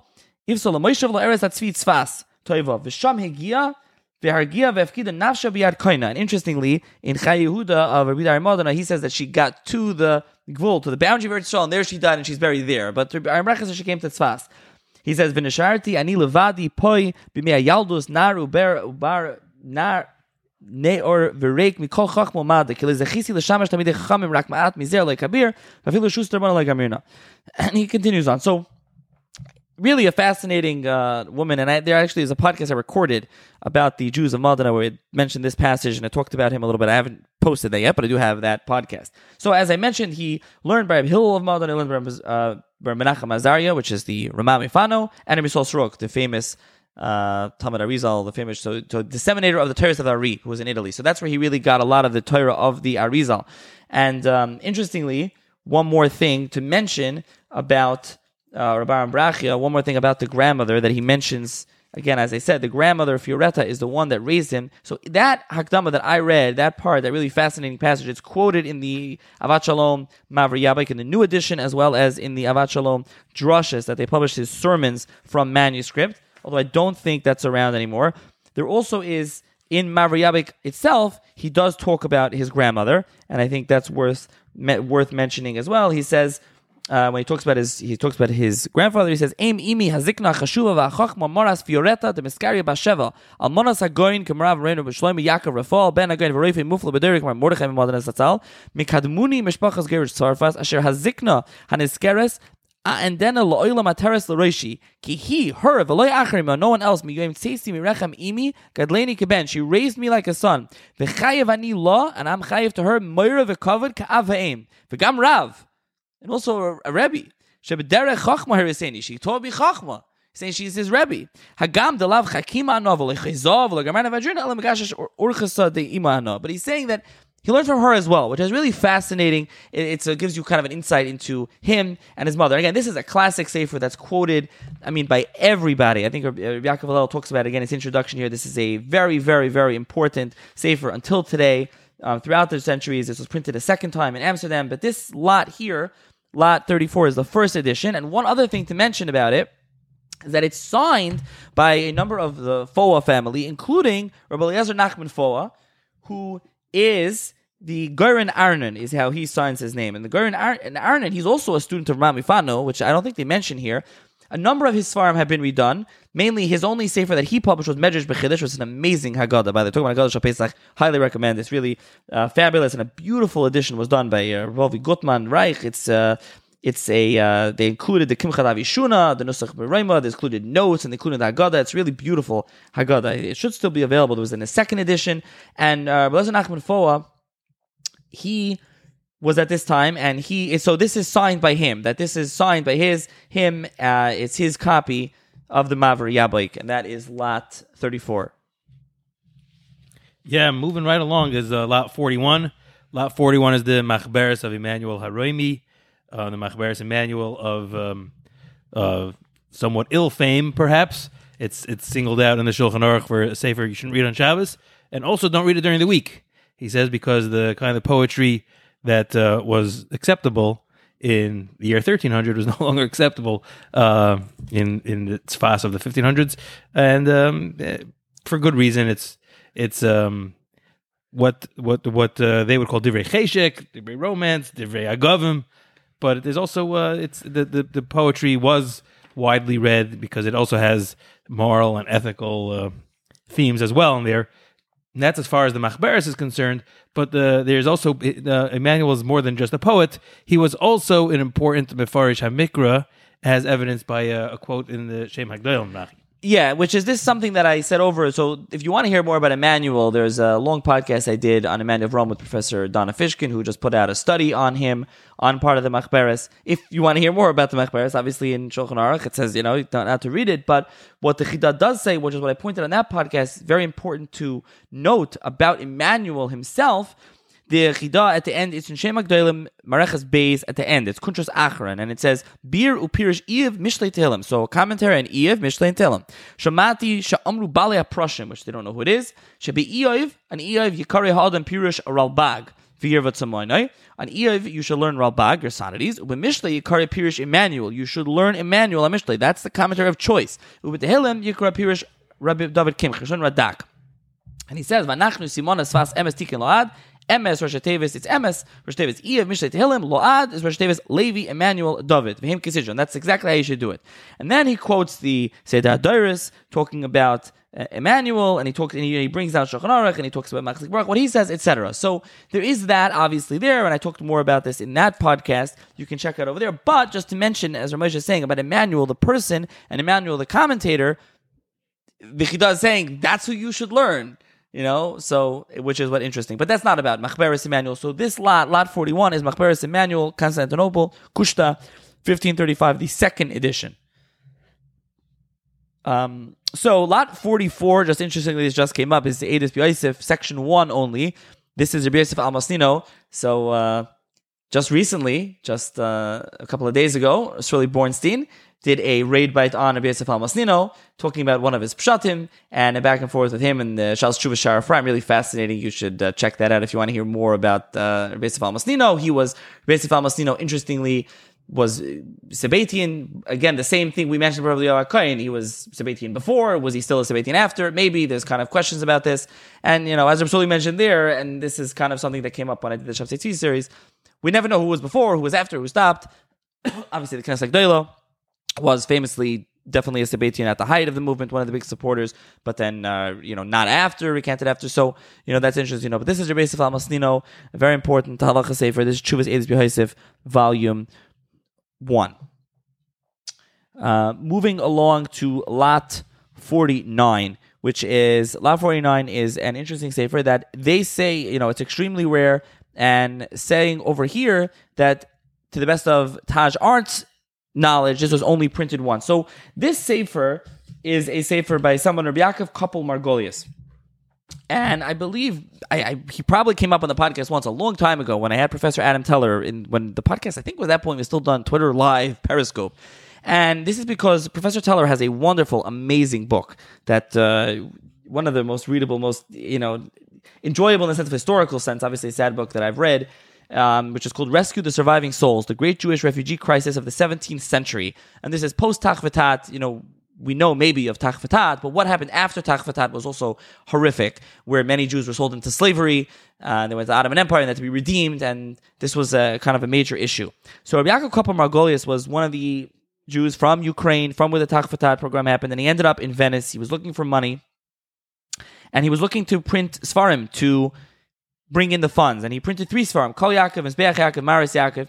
And interestingly, in Chai Yehuda of Rabbi Aryeh Madana, he says that she got to the Gvul, to the boundary of Eretz Yisrael, and there she died, and she's buried there. But Rabbi Aryeh says she came to Tzfas. He says, "V'nisharti ani levadi poi b'mei yaldus nar ubar nar neor v'reik mikol chachmo mada ki lezechisi l'shamash tamidei chachamim rak ma'at mizer le'kabir v'afilu shuster bon le'gamirna." And he continues on. So, really a fascinating woman, and there actually is a podcast I recorded about the Jews of Modena where I mentioned this passage and I talked about him a little bit. I haven't posted that yet, but I do have that podcast. So as I mentioned, he learned by Hillel of Modena, he learned by Menachem Azaria, which is the Ramah Mifano, and Rabbi Yisrael Sorok, the famous Talmud Arizal, the famous disseminator of the Torah of the Ari, who was in Italy. So that's where he really got a lot of the Torah of the Arizal. And interestingly, one more thing to mention about Rabbi Aaron Brachia, one more thing about the grandmother that he mentions. Again, as I said, the grandmother Fioretta is the one that raised him. So that Hakdama that I read, that part, that really fascinating passage, it's quoted in the Avat Shalom Mavri Yabik in the new edition, as well as in the Avat Shalom Drushes that they published his sermons from manuscript, although I don't think that's around anymore. There also is, in Mavri Yabik itself, he does talk about his grandmother, and I think that's worth mentioning as well. He says, when he talks about his grandfather, he says, "Aim imi hazikna chashuva v'achachma moras fioreta de miskaria basheva al monas hagoyin k'marav reinu b'shloimi Yaakov Rafal ben hagoyin v'reifi mufla b'derik mar Mordechai v'modanes atzal mikadmuni mishpachas gerish tzarfas asher hazikna haniskeres and then a lo'olam atares l'roishi ki her v'loy achrim no one else miyoyim tzeisi mirechem imi gadleni keben she raised me like a son v'chayev ani lo and I'm chayev to her moira v'kavod ka'av ha'im v'gam Rav. And also a Rebbe. She taught me Chachma. Saying she's his Rebbe. Hagam delav chakima novel lechizav legamana vajrina lemagash urchasa de imano. But he's saying that he learned from her as well, which is really fascinating. It gives you kind of an insight into him and his mother. Again, this is a classic sefer that's quoted, by everybody. I think Rabbi Yaakov Hillel talks about it again in his introduction here. This is a very, very, very important sefer until today. Throughout the centuries, this was printed a second time in Amsterdam. But this lot here, Lot 34, is the first edition. And one other thing to mention about it is that it's signed by a number of the Foa family, including Rabbi Eliezer Nachman Foa, who is the Goren Arnon, is how he signs his name. And the Goren Arnon, he's also a student of Rami Fano, which I don't think they mention here. A number of his Sfarim have been redone. Mainly, his only sefer that he published was Medrash B'Chiddush, which is an amazing Haggadah. By the way, talking about Haggadah Shal Pesach, highly recommend. It's really fabulous, and a beautiful edition was done by Ravi Gutman Reich. They included the Kimcha Avishuna, the Nusach B'Reima. They included notes, and they included the Haggadah. It's really beautiful Haggadah. It should still be available. It was in a second edition, and Eliezer Nachman Foa, he was at this time, and so this is signed by him. That this is signed by him. It's his copy of the Maver Yaboik, and that is Lot 34. Yeah, moving right along is Lot 41. Lot 41 is the Machberes of Emmanuel Haroimi, the Machberes Emmanuel of somewhat ill fame, perhaps. It's singled out in the Shulchan Aruch for a sefer you shouldn't read on Shabbos, and also don't read it during the week. He says because the kind of poetry that was acceptable in the year 1300 was no longer acceptable in the tzfas of the 1500s, and for good reason. It's what they would call divrei cheshek, divrei romance, divrei agavim, but there's also it's the poetry was widely read because it also has moral and ethical themes as well in there. And that's as far as the Machberes is concerned. But there's also Emmanuel is more than just a poet. He was also an important Mefarish HaMikra, as evidenced by a quote in the Shem HaGdolim. Yeah, which is this something that I said over. So if you want to hear more about Emmanuel, there's a long podcast I did on Emmanuel of Rome with Professor Donna Fishkin, who just put out a study on him, on part of the Machberes. If you want to hear more about the Machberes, obviously in Shulchan Aruch, it says, you don't have to read it. But what the Chida does say, which is what I pointed on that podcast, very important to note about Emmanuel himself. The Chida at the end, it's in Shem HaGdolim, Mareches Beis at the end. It's Kuntras Achron, and it says, Bir upirish Eiv Mishlei Tehillim. So a commentary on Eiv, Mishlei Tehillim. Shamati Sha'amru Balei HaProshim, which they don't know who it is. Shebi Eiv, an Eiv Yikari Ha'adam Pirish Ralbag. V'yir Vatzamoinai. On Eiv, you should learn Ralbag, your sanities. Ube Mishlei Yikari Pirish Emmanuel. You should learn Emmanuel on Mishlei. That's the commentary of choice. Ube Tehillim Yikari Pirish Rabbi David Kim, Cheshon Radak. And he says, Vanachnu Simon Asfas Emes Tikin Lo'ad. Emes Rosh Tevis, it's Emes Rosh Tevis Eiv Mishlei Tehillim. Load is Rosh Tevis Levi Emmanuel David V'him Kisijon. That's exactly how you should do it. And then he quotes the Seder Doris talking about Emmanuel, and he brings down Shulchan Aruch, and he talks about Machzik Baruch, what he says, etc. So there is that obviously there, and I talked more about this in that podcast. You can check out over there. But just to mention, as Ramesh is saying about Emmanuel the person and Emmanuel the commentator, the Chida is saying that's who you should learn. So, which is what interesting. But that's not about Machberes Emmanuel. So this lot 41, is Machberes Emmanuel, Constantinople, Kushta, 1535, the second edition. So lot 44, just interestingly, this just came up, is the Eidus B'Yosef, section 1 only. This is Rabbi Yosef Almasnino. So, just recently, a couple of days ago, Shirley Bornstein did a raid bite on Rabbi Yosef Almasnino, talking about one of his pshatim, and a back and forth with him and the Shas Tshuva Shara Ephraim. Really fascinating. You should check that out if you want to hear more about Rabbi Yosef Almasnino. Rabbi Yosef Almasnino, interestingly, was Sabbatian. Again, the same thing we mentioned about Rabbi Yoel HaKohen. He was Sabbatian before. Was he still a Sabbatian after? Maybe. There's kind of questions about this. And, as Rabbi mentioned there, and this is kind of something that came up when I did the Shabtai Tzvi series, we never know who was before, who was after, who stopped. Obviously, the Knesset Gdola was famously definitely a Sabbatian at the height of the movement, one of the big supporters, but then, not after, recanted after. So, that's interesting, but this is Rabbi Yosef Al-Masnino, a very important halacha sefer. This is Tshuvas Eidus B'Yosef, volume 1. Moving along to Lot 49, which is, Lot 49 is an interesting sefer that they say, it's extremely rare, and saying over here that to the best of Taj Art's knowledge, this was only printed once. So this sefer is a sefer by someone, Rabbi Yaakov Koppel Margolius. And I believe he probably came up on the podcast once a long time ago when I had Professor Adam Teller, when the podcast, I think was that point, was still done Twitter Live, Periscope. And this is because Professor Teller has a wonderful, amazing book that one of the most readable, most, enjoyable in the sense of historical sense, obviously a sad book that I've read, which is called Rescue the Surviving Souls, the Great Jewish Refugee Crisis of the 17th Century. And this is post-Tach V'Tat, we know maybe of Tach V'Tat, but what happened after Tach V'Tat was also horrific, where many Jews were sold into slavery, they went to the Ottoman Empire and had to be redeemed, and this was a kind of a major issue. So Rabbi Yaakov Koppel Margolius was one of the Jews from Ukraine, from where the Tach V'Tat program happened, and he ended up in Venice. He was looking for money, and he was looking to print Sfarim to bring in the funds, and he printed 3 Sfarim, Kol Yaakov, Mizbeach Yaakov, Maris Yaakov,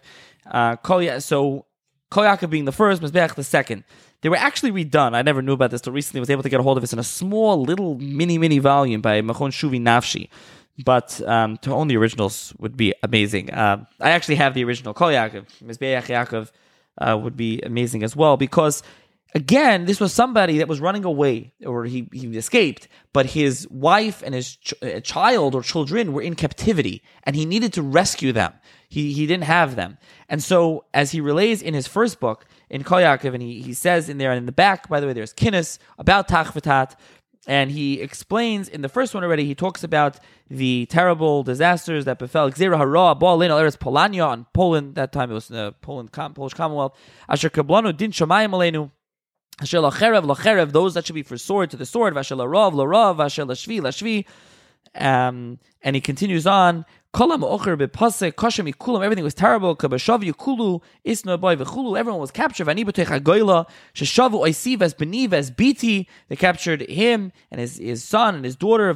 so Kol Yaakov being the first, Mizbeach the second. They were actually redone. I never knew about this till recently. I was able to get a hold of this in a small, little, mini volume by Machon Shuvi Nafshi. But to own the originals would be amazing. I actually have the original Kol Yaakov. Mizbeach Yaakov would be amazing as well, because again, this was somebody that was running away, or he escaped, but his wife and his child or children were in captivity, and he needed to rescue them. He didn't have them. And so, as he relays in his first book, in Kol Yaakov, and he says in there, and in the back, by the way, there's Kinnis about Tach V'Tat, and he explains in the first one already, he talks about the terrible disasters that befell Gzera Hara, Ba'alein al Eretz Polania, on Poland, that time it was the Polish Commonwealth, Asher Kablanu Din Shamayim Aleinu, Asher Lacherev, those that should be for sword to the sword, Vasher Larav, Vasher Lashvi. And he continues on, everything was terrible. Everyone was captured. They captured him and his son and his daughter.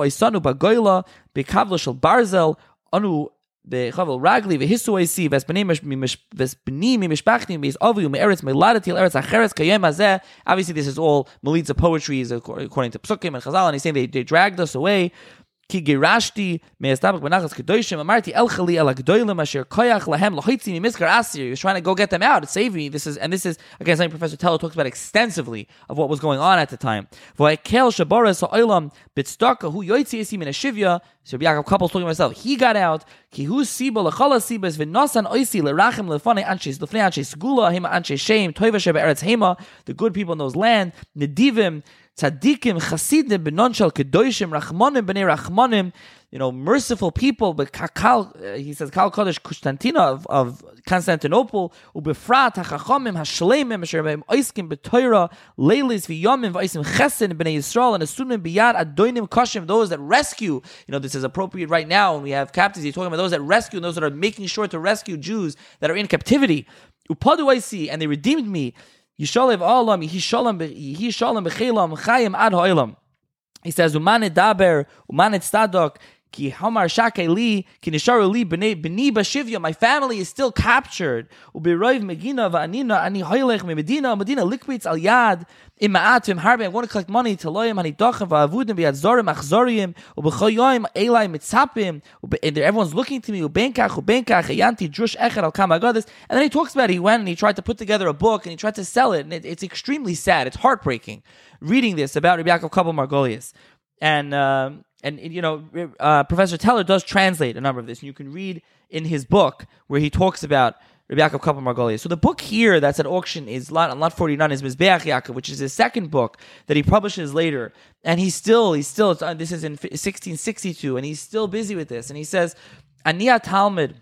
Obviously, this is all Melitza poetry, according to Psukim and Chazal, and he's saying they dragged us away. Ki girashti me'estabach benachas kedoshim amarti elchali el agdoilim asher koyach lahem lochitzi mimiskar asir. He was trying to go get them out, save me. This is again something Professor Teller talks about extensively of what was going on at the time. V'akel shaboras ha'olam bitzdaka hu yoytzi esim in a shivya. So Yaakov Koppel's talking about himself. He got out. Ki hu siba lechala sibas v'nosan oisi lerachem lefanei anshes segula hema anshes shem toiva sheba eretz hema. The good people in those land nedivim. Tzadikim, Chasidim, Benonshal, Kedoshim, Rachmanim, Bnei Rachmanim, merciful people, but he says, Kal Kodesh Kushtantina of Constantinople, Ubefrat, HaChachamim, HaShleimim, Asher Beim Oiskim, B'Toira, Leilis, V'Yomim, V'Oisim Chesed, Bnei Yisrael, and Asunim, Biyad, Adoinim, Kashim, those that rescue. This is appropriate right now when we have captives. He's talking about those that rescue, and those that are making sure to rescue Jews that are in captivity. Upadu I see, and they redeemed me. Yishalev Olam, Yishalom B'Chelam, Chayim Ad Ha'olam. He says, Umanet Daber, Umanet Tzadok, Ki Hamar Shakei Li, Ki Nisharu Li B'ni B'Shivya. My family is still captured. U'Beroiv Megina V'Anina Ani Hoylech Medina Likwitz Al Yad Ima'at V'Harbe. I'm going to collect money to Loyim Hanidochem V'Avudim B'Yad Zorim Achzorim U'B'Choyoim Elai Mitzapim. And everyone's looking to me. U'Benkach Eyanti Drush Echad Al Kam Agadis. And then he talks about he went and he tried to put together a book and he tried to sell it. And it's extremely sad. It's heartbreaking reading this about Rabbi Yaakov Koppel Margolius. And Professor Teller does translate a number of this, and you can read in his book where he talks about Rabbi Yaakov Koppel Margolius. So the book here that's at auction is on Lot 49 is Mizbeach Yaakov, which is his second book that he publishes later, and he's still this is in 1662, and he's still busy with this, and he says, Aniyat Talmud.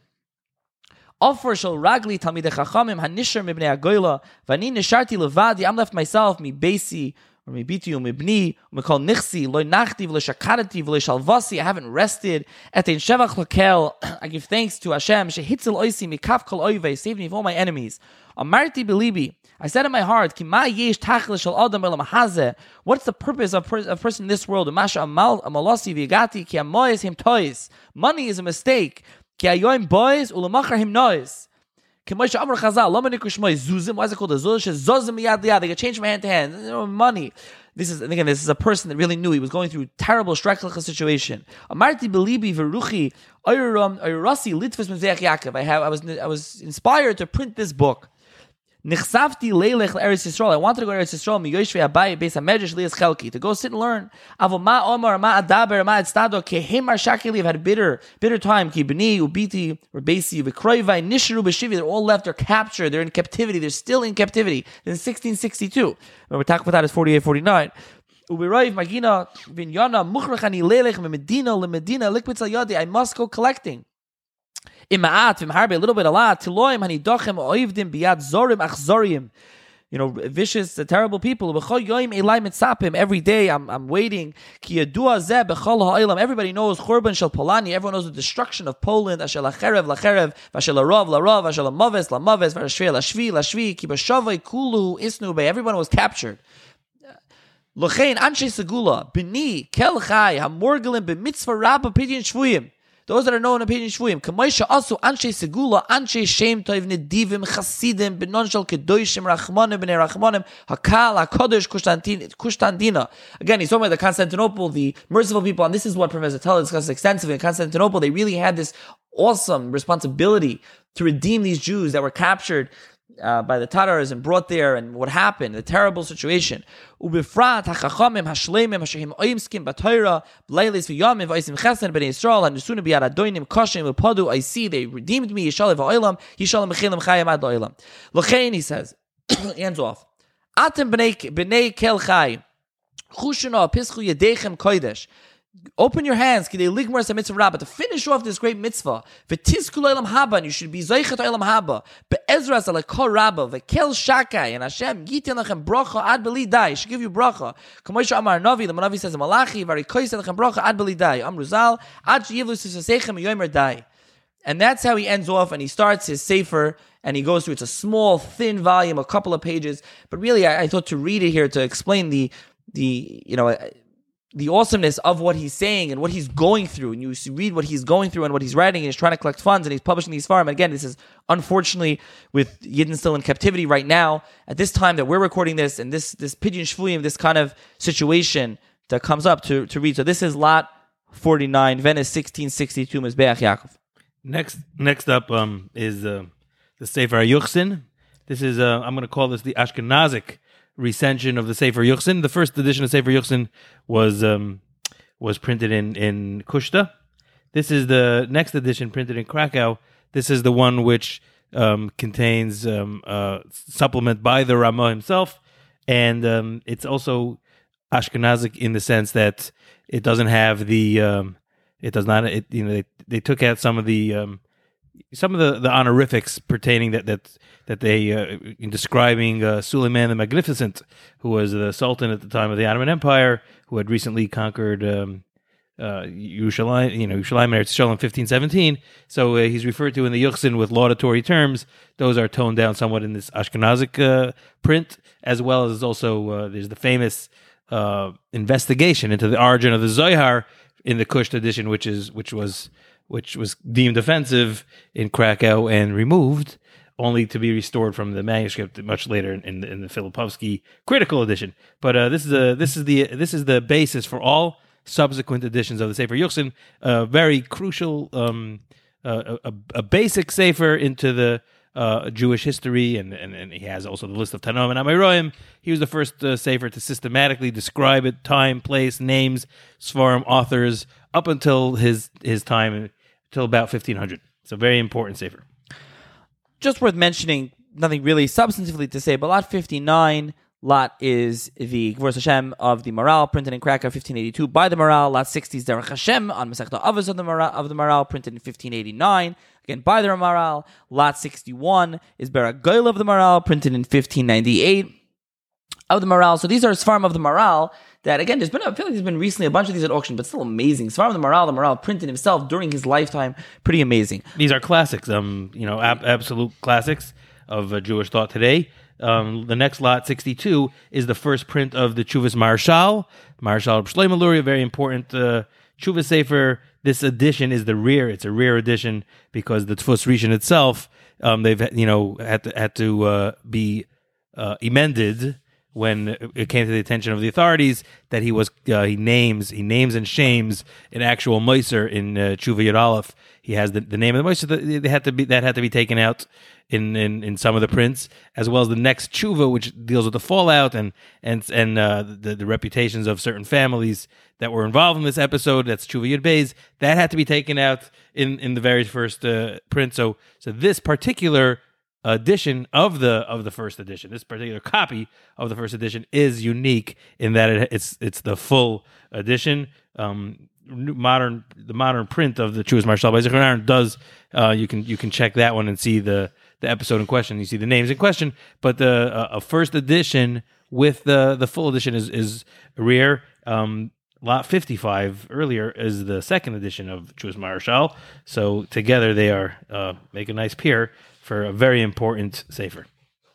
Offer shel ragli talmidei chachamim hanishar mibnei hagoyla v'ani nisharti levadi. I'm left myself mi beisi Umibiti umibni umikol nichsi loy nachti v'lo shakadati v'lo shalvasi. I haven't rested. Etein shevach lakel. I give thanks to Hashem. Shehitzel oisi mikaf kol oivei. Save me from all my enemies. Amarti belibi. I said in my heart, Ki ma yesh tachlis shel adam elam hazeh. What's the purpose of a person in this world? Masha amalasi v'yagati ki amoyes him tois. Money is a mistake. Ki ayoim boys ulamachar him nois. Why is it called a zuzim? They get changed from hand to hand. Money. This is a person that really knew he was going through a terrible shreklicha situation. Amarti belibi v'ruchi oyrasi litfus mizbeach Yaakov. I was inspired to print this book. Nichsavti leilech Eretz Yisrael. I wanted to go to Eretz Yisrael. Miyoshvei Abai Beis Hamedrash Lias Chelki, to go sit and learn. Avo ma omar ma adaber ma etstado kehemar shakeli. I've had a bitter time. Ki b'ni ubiti urbesi v'kroivai nisheru b'shivi. They're all left. They're captured. They're in captivity. They're still in captivity. In 1662. Remember, talking about that is 48-49. Ubiroiv magina vinyana muchrachani leilech memedina lemedina likbitz al yadi. I must go collecting. Imaat v'mharbe, a little bit a lot. Tiloim hanidochem oivdim biyad zorim achzorim. Vicious, terrible people. Every day I'm waiting. Everybody knows Churban shel Polani. Everyone knows the destruction of Poland. Ashel lacherev lacherev, vashel larav larav, vashel lamaves lamaves, vashel lashvi lashvi. Ki b'shavai kulu isnu be. Everyone was captured. Lochein anshe segula b'ni kel chai hamorgelim b'mitzvah rabba pidyon shvuyim. Those that are known in Pidyon Shvuyim, K'moisha asu anshe segula, anshe shem toiv nedivim chasidim, benon shel kedoshim rachmanim b'nei rachmanim, hakal hakodesh kushtandina. Again, he's talking about the Constantinople, the merciful people, and this is what Professor Teller discusses extensively. In Constantinople, they really had this awesome responsibility to redeem these Jews that were captured by the Tatars and brought there, and what happened, the terrible situation. Ubifrat hachachamim hashleimim hashahim oimskim b'Torah b'leilis v'yamim v'oisim chesed b'nei Yisrael hanusuna b'yad adoinim kashim v'padu. I see they redeemed me. Yishalev ha'olam yishalem mechilim chayim ad ha'olam. L'chein, he says, hands off. Atem b'nei kel chay chushuna pischu yedechem kodesh. Open your hands, to finish off this great mitzvah. And you should be Zoichet Olam Haba. Be'ezras alekol rabba, ve'kel shakai, and Hashem yitin lechem bracha ad beli dai. He should give you bracha. Kamoisha Amar Navi, the Navi says, Malachi, varikois lechem bracha ad beli dai. Amruzal, ad sheyivlu sisasechem yomer dai. And that's how he ends off, and he starts his sefer, and he goes through. It's a small, thin volume, a couple of pages, but really, I thought to read it here to explain the awesomeness of what he's saying and what he's going through. And you read what he's going through and what he's writing, and he's trying to collect funds, and he's publishing these farm. And again, this is unfortunately with Yidden still in captivity right now, at this time that we're recording this, and this Pidyon Shvuyim, this kind of situation that comes up to read. So this is Lot 49, Venice 1662, Mizbeach Yaakov. Next up is the Sefer Yuchsin. This is, I'm going to call this the Ashkenazic recension of the Sefer Yuchsin. The first edition of Sefer Yuchsin was printed in Kushta. This is the next edition printed in Krakow. This is the one which contains supplement by the Ramah himself, and it's also Ashkenazic in the sense that it doesn't have the they took out some of the honorifics pertaining that they in describing Suleiman the Magnificent, who was the Sultan at the time of the Ottoman Empire, who had recently conquered Yerushalayim and Eretz Yisrael in 1517. So he's referred to in the Yuchsin with laudatory terms. Those are toned down somewhat in this Ashkenazic print, as well as also there's the famous investigation into the origin of the Zohar in the Kushta edition, which was deemed offensive in Krakow and removed, only to be restored from the manuscript much later in the Filipovsky critical edition. But this is the basis for all subsequent editions of the Sefer Yuchsin. Very crucial, a basic sefer into the Jewish history, and he has also the list of Tanaim and Amoraim. He was the first sefer to systematically describe it, time, place, names, Sfarim, authors, up until his time, till about 1500. It's a very important sefer. Just worth mentioning, nothing really substantively to say, but Lot 59, Lot is the Gvurus Hashem of the Maral, printed in Krakow 1582 by the Maral. Lot 60 is Derech Hashem on Masechta Avos of the Maral, printed in 1589, again by the Maral. Lot 61 is Beragoyl of the Maral, printed in 1598. of the Maral. So these are Sfarim of the Maral that, again, I feel like there's been recently a bunch of these at auction, but still amazing. Sfarim of the Maral printed himself during his lifetime. Pretty amazing. These are classics, absolute classics of Jewish thought today. The next lot, 62, is the first print of the Chuvas Marshal Shlomo Luria, very important Chuvas Sefer. This edition is the rare. It's a rare edition because the Tfus Rishon itself, they've had to be amended when it came to the attention of the authorities that he names and shames an actual Moiser in Tshuva Yud Aleph. He has the name of the Moiser that had to be taken out in some of the prints, as well as the next Tshuva, which deals with the fallout and the reputations of certain families that were involved in this episode. That's Tshuva Yud Beis. That had to be taken out in the very first print. So this particular edition of the first edition, this particular copy of the first edition, is unique in that it's the full edition. The modern print of the Chuvas Marshal by Zichron Aaron does. You can check that one and see the episode in question. You see the names in question, but a first edition with the full edition is rare. Lot 55 earlier is the second edition of Chuvas Marshal. So together they are make a nice pair for a very important sefer.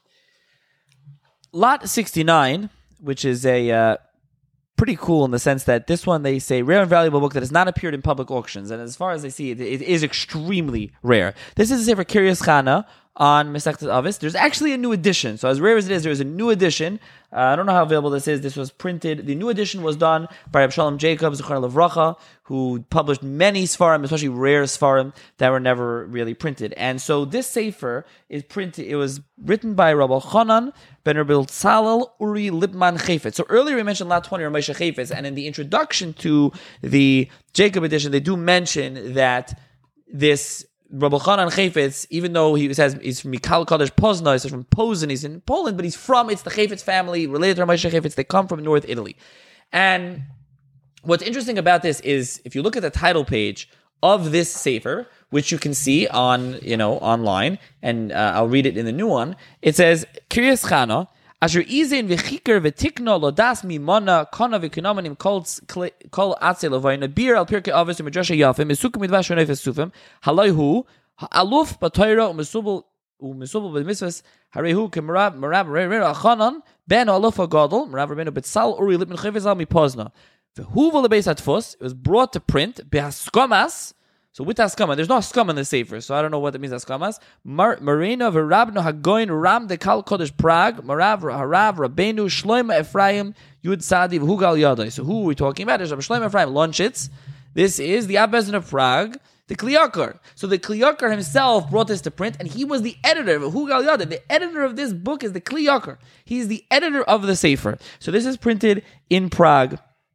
Lot 69, which is a pretty cool in the sense that this one, they say, rare and valuable book that has not appeared in public auctions. And as far as I see, it is extremely rare. This is a sefer Kiryas Chana on Masechtas Avos. There's actually a new edition. So as rare as it is, there is a new edition. I don't know how available this is. This was printed. The new edition was done by Reb Shalom Jacob, Zichron Levracha, who published many Sfarim, especially rare Sfarim, that were never really printed. And so this sefer is printed. It was written by Rabbi Chanan ben Rabbi Tzalel Uri Lipman Chayfetz. So earlier we mentioned Lot 20 Ramesha Chayfetz, and in the introduction to the Jacob edition, they do mention that this Rabbi Chanan Chayfetz, even though he says he's from Mikal Kadosh Pozna, he's from Posen, he's in Poland, but it's the Chayfetz family, related to Ramesha Chayfetz. They come from North Italy. And what's interesting about this is, if you look at the title page of this sefer, which you can see on online, and I'll read it in the new one, it says, Kiryas Chana, Asher izin v'chikar v'tikno lodas mimona kona v'kinomanim kol atzei levayin bir al pirkei avos u'medrasha yafim esukim midvash v'nefes sufim halayhu aluf b'toira u'mesubel b'mitzvahs harehu k'marav re're're'er achanan ben aluf ha'gadol marav rabbeinu b'tzal uri lipman chayfetz al mipozna v'hu v'lebeis atfus. It was brought to print b'haskomas. So with Haskama, there's no Haskama in the Sefer, so I don't know what it means, Haskamas. Marina v'Rabno Hagoin Ram de Kal Kodesh Prague, Marav Harav Rabbeinu Shlomo Ephraim Yud Sadi v'Hugal Yadai. So who are we talking about? There's Rabbi Shlomo Ephraim Lonchitz. This is the Abbezin of Prague, the Kli Yakar. So the Kli Yakar himself brought this to print, and he was the editor of Hugal Yadai. The editor of this book is the Kli Yakar. He's the editor of the Sefer. So this is printed in Prague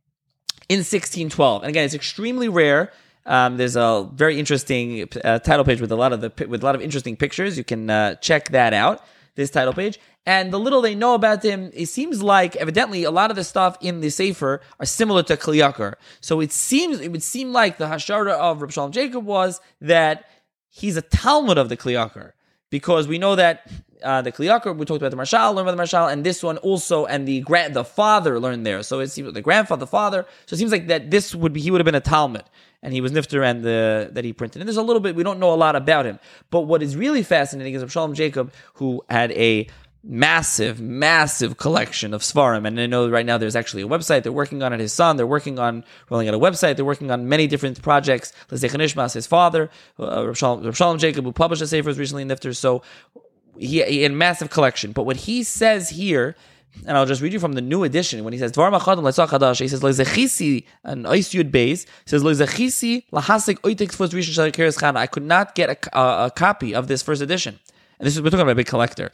in 1612. And again, it's extremely rare. There's a very interesting title page with a lot of interesting pictures. You can check that out, this title page. And the little they know about him, it seems like evidently a lot of the stuff in the Sefer are similar to Kli Yakar. So it would seem like the hashara of Reb Shalom Jacob was that he's a Talmud of the Kli Yakar, because we know that the Kli Yakar, we talked about the Marshal, learned about the Marshal, and this one also, and the father learned there. So it seems the grandfather, the father. So it seems like that he would have been a Talmud, and he was Nifter, and that he printed. And there's a little bit, we don't know a lot about him. But what is really fascinating is Shalom Jacob, who had a massive collection of Svarim. And I know right now there's actually a website. They're working on it. His son, they're working on rolling out a website. They're working on many different projects. L'Zeichen Nishmas, his father, Reb Shalom Jacob, who published a sefer, was recently Nifter. So he had a massive collection. But what he says here, and I'll just read you from the new edition, when he says Dvar Machadam Letzach Hadash, he says Leizechisi and Ois Yud Beis, he says Leizechisi Lahasik Oitek Tfus Rishon Shel Kiryas Chana. I could not get a copy of this first edition. And this is, we're talking about a big collector.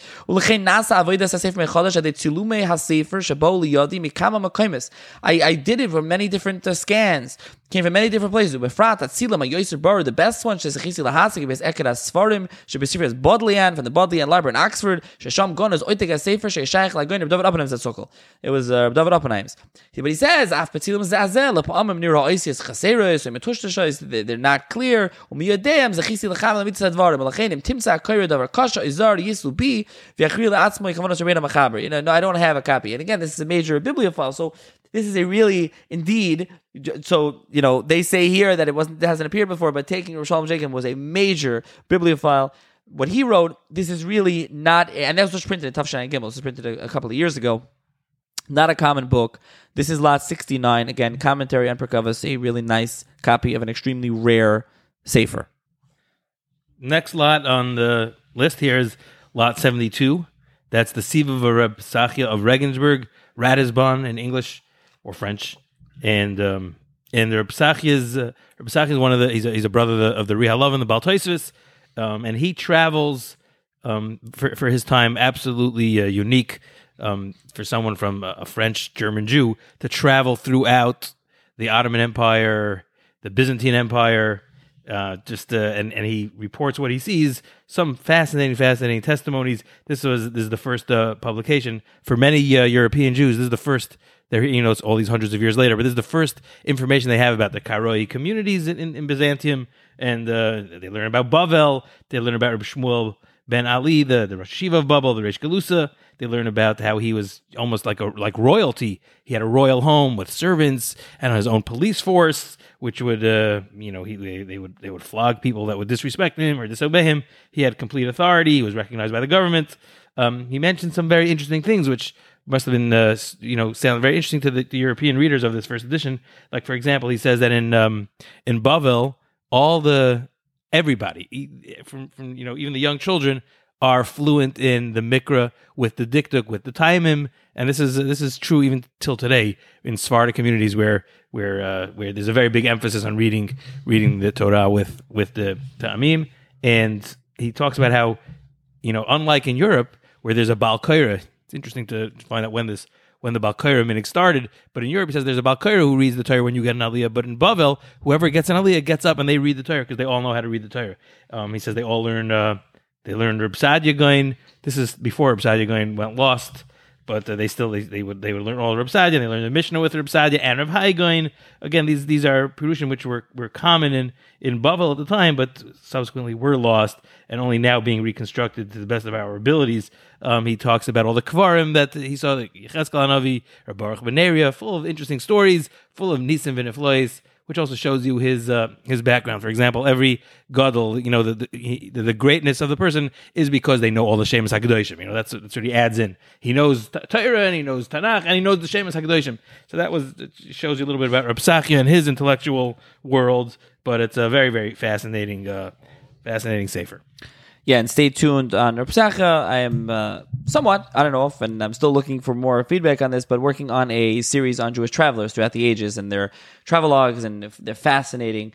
I did it for many different scans, came from many different places. Befrat, Atzilam, Yoser Bar, the best one, Shesachisi Lahasik, Bes Ekeras Svarim, Shebesifras Bodleian, from the Bodleian Library in Oxford, Shesham Gonas, Oitega Sefer, Sheshach, Lagoin, David Oppenheim's at Sokol. It was David Oppenheim's. But he says, Af Petzilam Zazel, Pa'amim Nira Oisias Chaseres, Metushtasha, they're not clear. Umiyadeam, Zachisi Lacham, Mitzad Varim, Lachenim, Timsa, Kaira, Davar Kasha, Izar, Yisu B, Viachri Atzmo, Kavanas Rabena Machaber. No, I don't have a copy. And again, this is a major bibliophile, so this is a really, indeed, so, they say here that it hasn't appeared before, but taking Rishalom Jacob was a major bibliophile. What he wrote, this is really not, and that was just printed in Tafshan Gimel, this was printed a couple of years ago, not a common book. This is lot 69, again, commentary on Perkavos, a really nice copy of an extremely rare sefer. Next lot on the list here is lot 72. That's the Siva of Reb Sachia of Regensburg, Ratisbon in English or French, and the Reb Sachia is one of the he's a brother of the Rihalovin, the Baal Tosfos, and he travels for his time absolutely unique for someone from a French German Jew to travel throughout the Ottoman Empire, the Byzantine Empire. And he reports what he sees. Some fascinating testimonies. This is the first publication for many European Jews. This is the first. It's all these hundreds of years later, but this is the first information they have about the Karoi communities in Byzantium, and they learn about Bavel. They learn about Reb Shmuel Ben Ali, the Rosh Yeshiva of Bavel, the Reish Galusa. They learn about how he was almost like royalty. He had a royal home with servants and his own police force, which would, they would flog people that would disrespect him or disobey him. He had complete authority. He was recognized by the government. He mentioned some very interesting things, which must have been, sound very interesting to the European readers of this first edition. Like, for example, he says that in Bavel, everybody, from even the young children, are fluent in the Mikra with the Dikduk, with the Taimim, and this is true even till today in Sephardic communities where there's a very big emphasis on reading the Torah with the Ta'amim. And he talks about how, unlike in Europe where there's a Baal Koreh, it's interesting to find out when the Baal Koreh minhag started, but in Europe he says there's a Baal Koreh who reads the Torah when you get an Aliyah, but in Bavel, whoever gets an Aliyah gets up and they read the Torah because they all know how to read the Torah. He says they all learn Reb Sadia Gaon. This is before Reb Sadia Gaon went lost, but they would learn all Reb Sadia. They learned the Mishnah with Reb Sadia and Reb Hai Gaon. Again, these are Perushim which were common in Bavel at the time, but subsequently were lost and only now being reconstructed to the best of our abilities. He talks about all the Kvarim that he saw, the Yechezkel Hanavi or Baruch ben Neriah, full of interesting stories, full of Nisim v'Niflois, which also shows you his background. For example, every gadol, the greatness of the person is because they know all the Shemus HaKadoshim. That's what he adds in. He knows Torah and he knows Tanakh and he knows the Shemus HaKadoshim. So it shows you a little bit about Reb Sachia and his intellectual world. But it's a very, very fascinating sefer. Yeah, and stay tuned on Reb Sachia. I am somewhat, I don't know if, and I'm still looking for more feedback on this, but working on a series on Jewish travelers throughout the ages and their travelogues and their fascinating,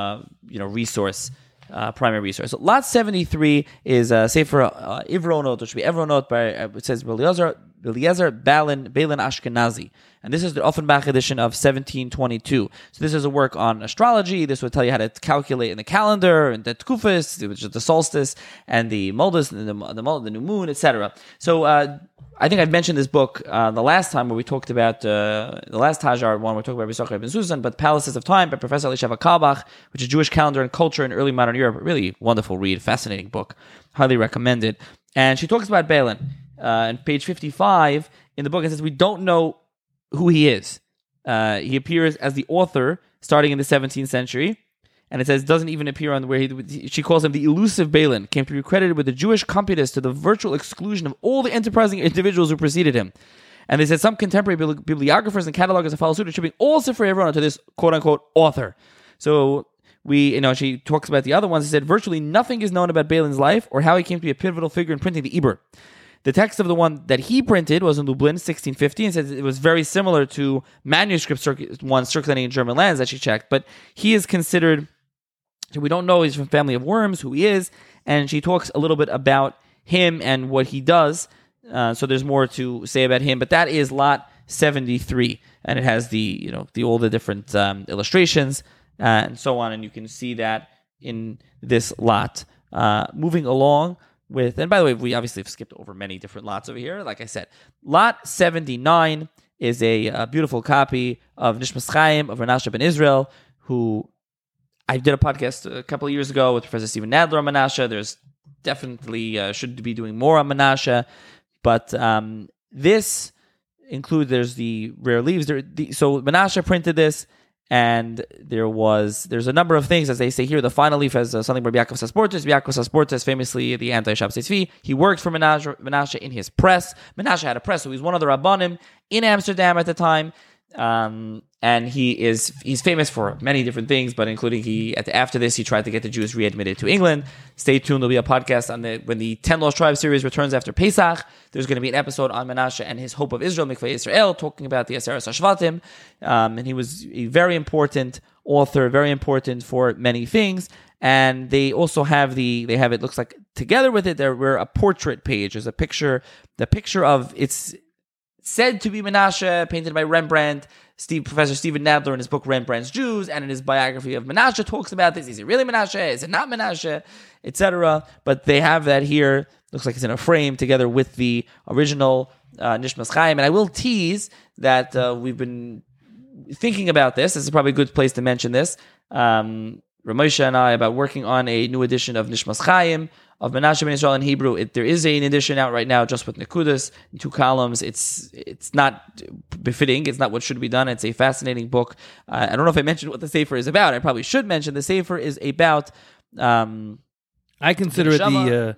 resource, primary resource. So lot 73 is Sefer Ivronot, which should be Evronot by, it says Eliezer Balin Ashkenazi. And this is the Offenbach edition of 1722. So this is a work on astrology. This will tell you how to calculate in the calendar, and the Tkufis, which is the solstice, and the Moldus, and the new moon, etc. So I think I've mentioned this book the last time where we talked about, the last Hajar one, we talked about Rabbi Yisachar ben Susan, but Palaces of Time by Professor Elisheva Kalbach, which is Jewish calendar and culture in early modern Europe. Really wonderful read, fascinating book. Highly recommend it. And she talks about Balin. On page 55 in the book, it says we don't know who he is. He appears as the author starting in the 17th century, and it says doesn't even appear on where she calls him the elusive Balin, came to be credited with the Jewish computist to the virtual exclusion of all the enterprising individuals who preceded him. And they said some contemporary bibliographers and catalogers follow suit, attributing all Sefer Evronot to this quote-unquote author. So she talks about the other ones. She said virtually nothing is known about Balin's life or how he came to be a pivotal figure in printing the Ibr. The text of the one that he printed was in Lublin, 1650, and says it was very similar to manuscript ones circulating in German lands that she checked. But he is considered, we don't know, he's from family of worms, who he is, and she talks a little bit about him and what he does. So there's more to say about him, but that is lot 73, and it has the all the different illustrations and so on, and you can see that in this lot. Moving along with, and by the way, we obviously have skipped over many different lots over here. Like I said, lot 79 is a beautiful copy of Nishmas Chaim of Menashe ben Israel, who I did a podcast a couple of years ago with Professor Stephen Nadler on Menashe. There's definitely should be doing more on Menashe, but this includes, there's the rare leaves. So Menashe printed this, and there's a number of things, as they say here. The final leaf has something by Yaakov Sasportas. Yaakov Sasportas, famously the anti-Shabbos Tzvi. He worked for Menashe in his press. Menashe had a press, so he was one of the Rabbanim in Amsterdam at the time. And he's famous for many different things, but including after this he tried to get the Jews readmitted to England. Stay tuned. There'll be a podcast on when the 10 Lost Tribes series returns after Pesach. There's going to be an episode on Menashe and his hope of Israel, Mikveh Yisrael, talking about the Aseret HaShvatim. And he was a very important author, very important for many things. And they also have it looks like together with it, there were a portrait page. There's a picture, the picture of, it's said to be Menashe, painted by Rembrandt. Professor Stephen Nadler in his book Rembrandt's Jews, and in his biography of Menashe, talks about this. Is it really Menashe? Is it not Menashe? Etc. But they have that here. Looks like it's in a frame together with the original Nishmas Chaim. And I will tease that we've been thinking about this. This is probably a good place to mention this. Ramosha and I about working on a new edition of Nishmas Chaim of Menashe ben Israel in Hebrew. There is an edition out right now just with Nekudas in 2 columns. It's not befitting. It's not what should be done. It's a fascinating book. I don't know if I mentioned what the Sefer is about. I probably should mention the Sefer is about. I consider it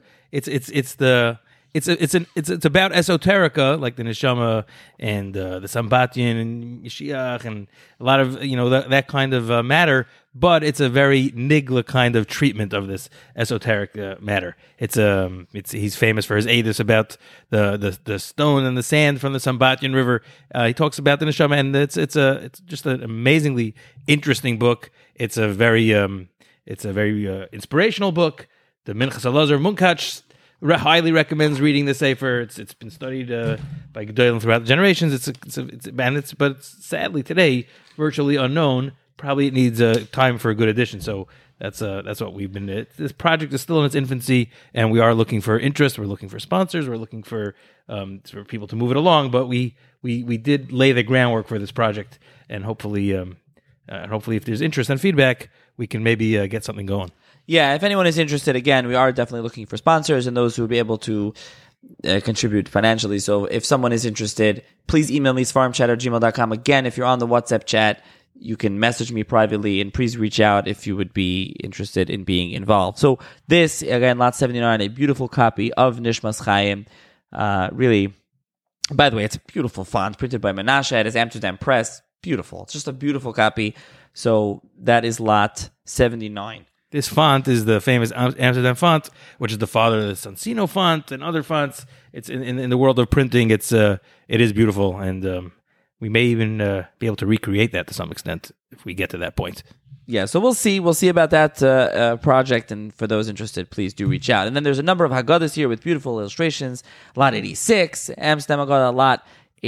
it's about esoterica, like the neshama and the Sambatyon and Yeshiach and a lot of that kind of matter. But it's a very nigla kind of treatment of this esoteric matter. He's famous for his edus about the stone and the sand from the Sambatyon River. He talks about the neshama, and it's just an amazingly interesting book. It's a very inspirational book. The Minchas Elazar Munkach highly recommends reading the Sefer. It's been studied by Gedolim throughout the generations. But sadly today virtually unknown. Probably it needs time for a good edition. So that's what we've been. This project is still in its infancy, and we are looking for interest. We're looking for sponsors. We're looking for people to move it along. But we did lay the groundwork for this project, and hopefully if there's interest and feedback, we can maybe get something going. Yeah, if anyone is interested, again, we are definitely looking for sponsors and those who would be able to contribute financially. So if someone is interested, please email me, svarimchat@gmail.com. Again, if you're on the WhatsApp chat, you can message me privately, and please reach out if you would be interested in being involved. So this, again, Lot 79, a beautiful copy of Nishmas Chaim. Really, by the way, it's a beautiful font, printed by Menashe at his Amsterdam press. Beautiful. It's just a beautiful copy. So that is Lot 79. This font is the famous Amsterdam font, which is the father of the Sansino font and other fonts. It's in the world of printing. It is beautiful, and we may even be able to recreate that to some extent if we get to that point. Yeah, so we'll see. We'll see about that project, and for those interested, please do reach out. And then there's a number of Haggadahs here with beautiful illustrations. Lot 86, Amsterdam Haggadah, lot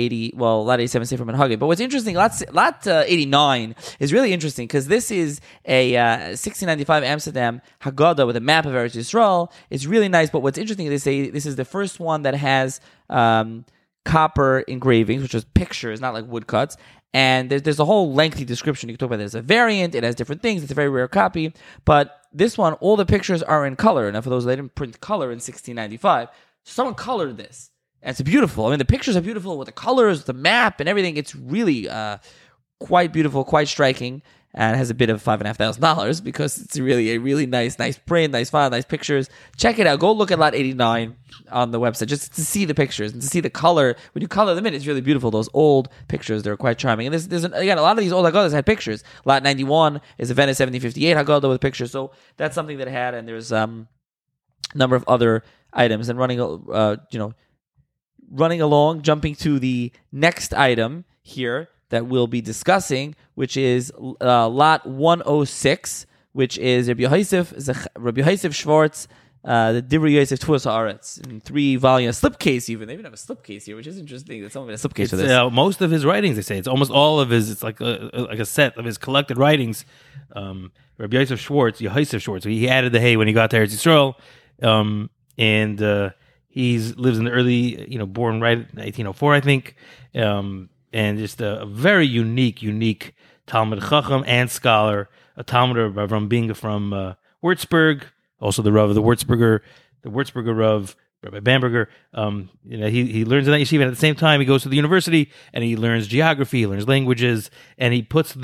87 Sefer Menhagim. But what's interesting, lot 89 is really interesting because this is a 1695 Amsterdam Haggadah with a map of Eretz Yisrael. It's really nice, but what's interesting, they say this is the first one that has copper engravings, which is pictures, not like woodcuts. And there's a whole lengthy description you can talk about. There's a variant, it has different things, it's a very rare copy. But this one, all the pictures are in color. Now, for those that didn't print color in 1695, someone colored this. And it's beautiful. I mean, the pictures are beautiful with the colors, the map, and everything. It's really quite beautiful, quite striking, and it has a bit of $5,500 because it's really a really nice print, nice file, nice pictures. Check it out. Go look at Lot 89 on the website just to see the pictures and to see the color. When you color them in, it's really beautiful. Those old pictures, they're quite charming. And again, a lot of these old Haggadahs had pictures. Lot 91 is a Venice 1758 Haggadah with pictures. So that's something that it had, and there's a number of other items. And running along, jumping to the next item here that we'll be discussing, which is Lot 106, which is Rabbi Yosef Schwartz the Divrei Yosef Tuas Haaretz in 3 volumes, slipcase even. They even have a slipcase here, which is interesting. There's someone in a slipcase for this. Most of his writings, they say, it's almost all of his. It's like a set of his collected writings. Rabbi Yosef Schwartz, Yosef Schwartz, he added the hay when he got to Eretz Yisrael, and he lives in the early, born right in 1804, I think, and just a very unique Talmud Chacham and scholar, a Talmud of Avram Binga from Würzburg, also the Rav of the Würzburger Rav, Rabbi Bamberger. He learns in that yeshiva, and at the same time he goes to the university and he learns geography, he learns languages, and he puts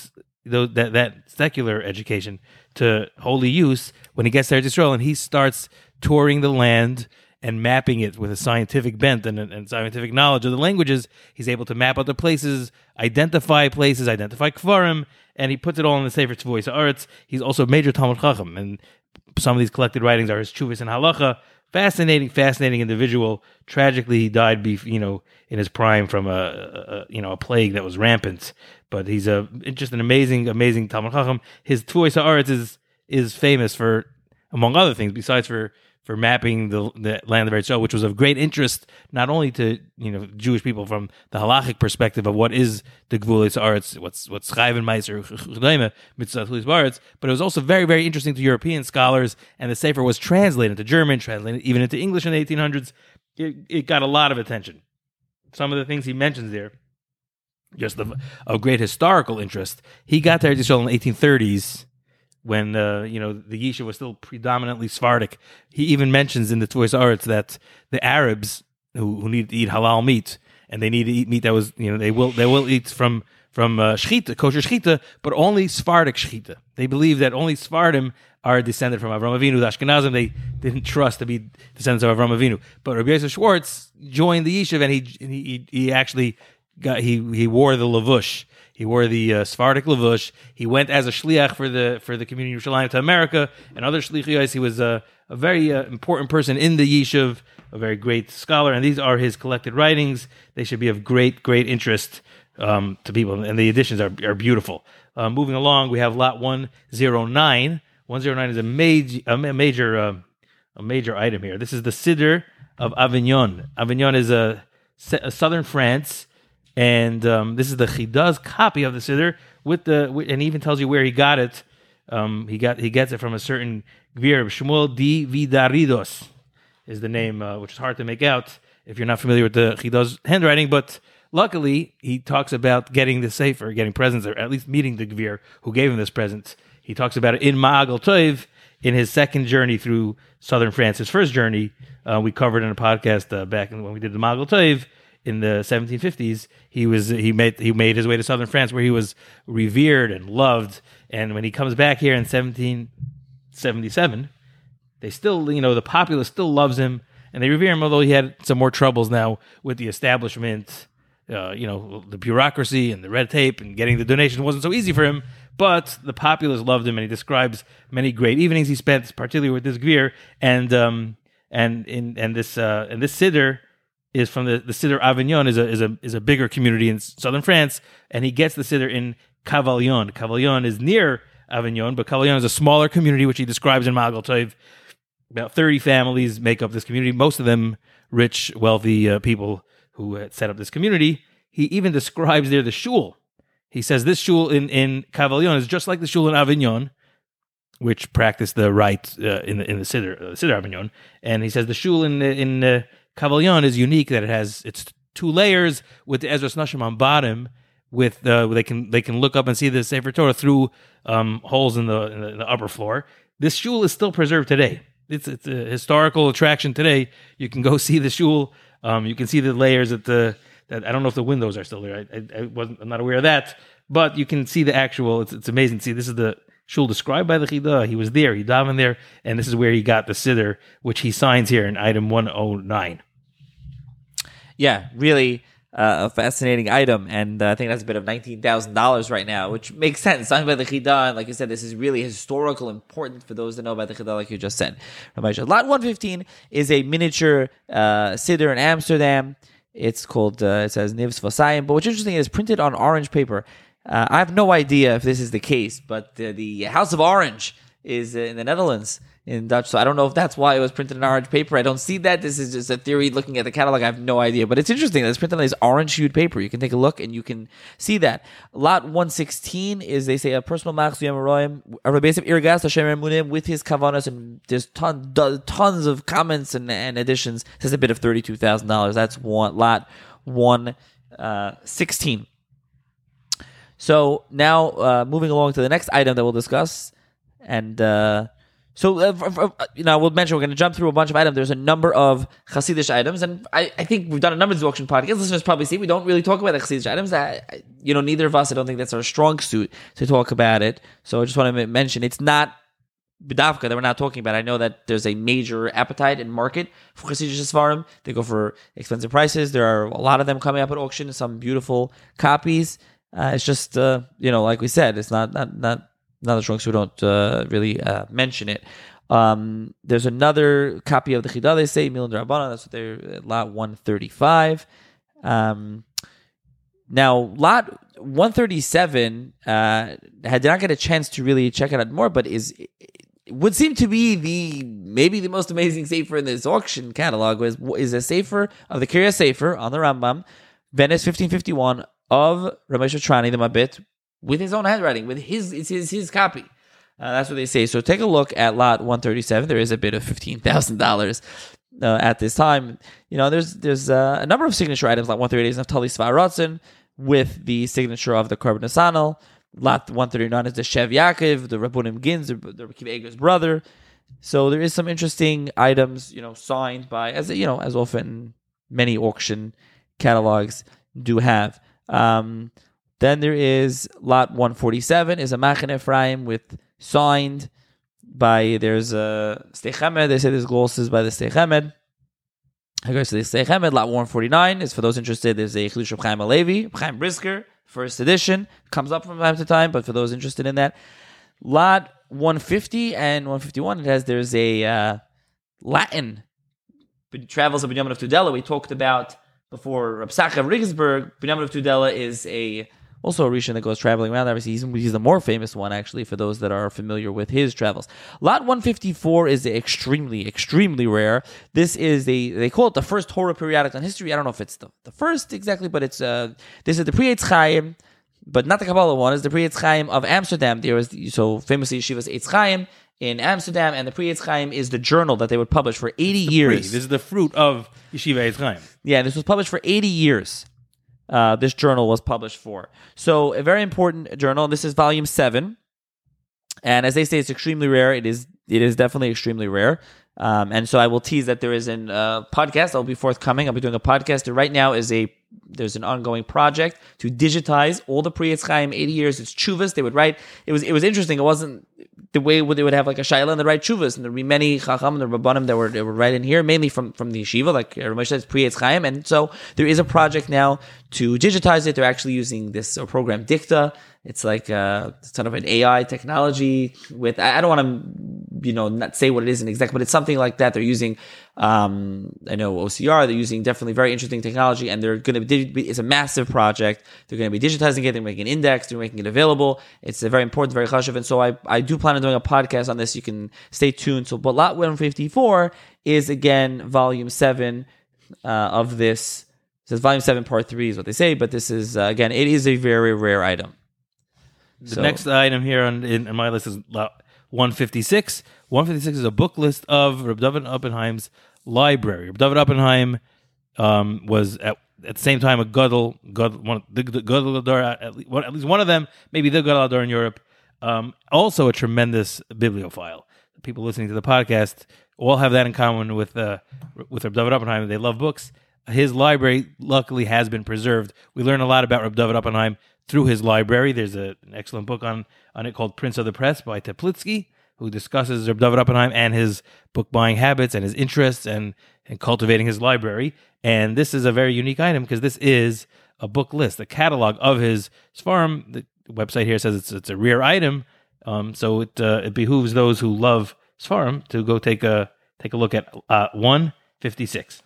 that secular education to holy use when he gets there to Israel, and he starts touring the land and mapping it with a scientific bent and scientific knowledge of the languages. He's able to map out the places, identify kvarim, and he puts it all in the Sefer Tvuos Haaretz. He's also a major Talmud Chacham, and some of these collected writings are his Tshuvos and Halacha. Fascinating individual. Tragically, he died, in his prime from a plague that was rampant. But he's just an amazing Talmud Chacham. His Tvuos Haaretz is famous for, among other things, besides for mapping the land of Eretz Yisrael, which was of great interest not only to Jewish people from the halachic perspective of what is the Gvulos Haaretz, what's Chayven Meiser Chudayma Mitzvah Tzulis Baaretz, but it was also very, very interesting to European scholars. And the Sefer was translated into German, translated even into English in the 1800s. It got a lot of attention. Some of the things he mentions there, just of great historical interest. He got to Eretz Yisrael in the 1830s. When the yeshiva was still predominantly Sephardic. He even mentions in the Tvuos Haaretz that the Arabs who need to eat halal meat, and they need to eat meat that was they will eat from shechita, kosher shechita, but only Sephardic shechita. They believe that only Sephardim are descended from Avram Avinu. The Ashkenazim, they didn't trust to be descendants of Avram Avinu. But Rabbi Yosef Schwartz joined the yeshiva, and he actually he wore the lavush. He wore the Sephardic lavush. He went as a shliach for the community of Yerushalayim to America and other shlichiyos. He was a very important person in the yeshiv, a very great scholar, and these are his collected writings. They should be of great interest to people, and the editions are beautiful. Moving along, we have lot 109. 109 is a major item here. This is the Siddur of Avignon. Avignon is a southern France. And this is the Chidah's copy of the Siddur and he even tells you where he got it. He gets it from a certain Gvir, Shmuel di Vidaridos is the name, which is hard to make out if you're not familiar with the Chidah's handwriting. But luckily, he talks about getting the Sefer, getting presents, or at least meeting the Gvir who gave him this present. He talks about it in Ma'agal Tov in his second journey through southern France. His first journey we covered in a podcast back when we did the Ma'agal Tov. In the 1750s, he made his way to southern France, where he was revered and loved. And when he comes back here in 1777, they still, the populace still loves him and they revere him. Although he had some more troubles now with the establishment, the bureaucracy and the red tape, and getting the donation wasn't so easy for him. But the populace loved him, and he describes many great evenings he spent, particularly with this Gvir, and this Siddur is from the Siddur Avignon is a bigger community in southern France, and he gets the Siddur in Cavaillon. Cavaillon is near Avignon, but Cavaillon is a smaller community, which he describes in Ma'agal Tov. About 30 families make up this community, most of them rich, wealthy people who had set up this community. He even describes there the shul. He says this shul in Cavaillon is just like the shul in Avignon, which practiced the rite in the Siddur Avignon. And he says the shul in Cavaillon is unique, that it's 2 layers with the Ezras Nashim on bottom. With they can look up and see the Sefer Torah through holes in the upper floor. This shul is still preserved today. It's a historical attraction today. You can go see the shul. You can see the layers I don't know if the windows are still there. I'm not aware of that, but you can see the actual. It's amazing to see. This is the shul described by the Chidah. He was there. He davened there, and this is where he got the Siddur, which he signs here in item 109. Yeah, really a fascinating item, and I think that's a bit of $19,000 right now, which makes sense. Signed by the Chidah, and like you said, this is really historical, important for those that know about the Chidah, like you just said. Lot 115 is a miniature Siddur in Amsterdam. It's called, it says Nivs Vasayim, but what's interesting is printed on orange paper. I have no idea if this is the case, but the House of Orange is in the Netherlands in Dutch. So I don't know if that's why it was printed in orange paper. I don't see that. This is just a theory looking at the catalog. I have no idea. But it's interesting that it's printed on this orange hued paper. You can take a look and you can see that. Lot 116 is, they say, a personal machs Yamaroim, a base of Irgas Hashem Emunim with his kavanas, and there's tons of comments and additions. It says a bit of $32,000. That's lot 116. So now moving along to the next item that we'll discuss, and we'll mention we're going to jump through a bunch of items. There's a number of Hasidic items, and I think we've done a number of these auction podcasts. Listeners probably see we don't really talk about the Hasidic items. Neither of us, I don't think that's our strong suit to talk about it. So I just want to mention it's not B'davka that we're not talking about. I know that there's a major appetite and market for Hasidic Sfarim. They go for expensive prices. There are a lot of them coming up at auction, some beautiful copies. It's just, like we said, it's not a strong suit. We don't really mention it. There's another copy of the Chidah, they say, Milan D'Rabbanan. That's what they're lot 135. Now, lot 137 did not get a chance to really check it out more, but would seem to be maybe the most amazing sefer in this auction catalog. Is a sefer of the Kiryas Sefer on the Rambam, Venice 1551, of Ramesh Trani, the Mabit, with his own handwriting, with his copy. That's what they say. So take a look at lot 137. There is a bit of $15,000 at this time. There's a number of signature items. Lot 138 is Naftali Svaratzen with the signature of the Korban Nesanel. Lot 139 is the Shev Yaakov, the Rabbunim Gins, the Rekiv Eger's brother. So there is some interesting items, signed by, as often many auction catalogs do have. Then there is lot 147 is a Machan Ephraim with signed by, there's a Steichemed. They say there's glosses by the Steichemed. I go to the Steichemed. Lot 149 is, for those interested, there's a Chidush of Chaim Alevi, Chaim Brisker, first edition. Comes up from time to time, but for those interested in that. Lot 150 and 151, there's a Latin Travels of Binyamin of Tudela. We talked about before Reb Sacha of Regensburg. Binyamin of Tudela is also a Rishon that goes traveling around. Obviously, he's the more famous one, actually, for those that are familiar with his travels. Lot 154 is extremely, extremely rare. This is they call it the first Torah periodic on history. I don't know if it's the first exactly, but it's this is the Pri Eitz Chaim, but not the Kabbalah one. It's the Pri Eitz Chaim of Amsterdam. There was so famously Yeshivas Eitz Chaim in Amsterdam, and the Pri Eitz Chaim is the journal that they would publish for 80 years. This is the fruit of Yeshiva Eitz Chaim. Yeah, this was published for 80 years. This journal was published for. So a very important journal. This is volume 7. And as they say, it's extremely rare. It is definitely extremely rare. And so I will tease that there is an podcast that will be forthcoming. I'll be doing a podcast. Right now there's an ongoing project to digitize all the Pri Eitz Chaim 80 years. It's chuvas. They would write. It was interesting. It wasn't the way they would have like a shayla and they'd write chuvas, and there'd be many chacham and the rabbanim that would write in here, mainly from the yeshiva, like Ramesh says, Pri Eitz Chaim. And so there is a project now to digitize it. They're actually using this program Dicta. It's like sort of an AI technology with, I don't want to, not say what it is in exact, but it's something like that. They're using, I know OCR, they're using definitely very interesting technology, and they're going to be, it's a massive project. They're going to be digitizing it. They're making an index. They're making it available. It's a very important, very chashuv. And so I do plan on doing a podcast on this. You can stay tuned. So, but lot 154 is again, volume 7 of this. It says volume 7, part 3 is what they say, but this is, again, it is a very rare item. The next item here in my list is 156. 156 is a book list of Reb David Oppenheim's library. Reb David Oppenheim was at the same time a Gadol Ador, at least one of them, maybe the Gadol Ador in Europe. Also a tremendous bibliophile. People listening to the podcast all have that in common with Reb David Oppenheim. They love books. His library, luckily, has been preserved. We learn a lot about Reb David Oppenheim through his library. There's an excellent book on it called Prince of the Press by Teplitsky, who discusses Reb David Oppenheim and his book buying habits and his interests and cultivating his library. And this is a very unique item because this is a book list, a catalog of his Sfarim. The website here says it's a rare item, so it behooves those who love Sfarim to go take a look at 156.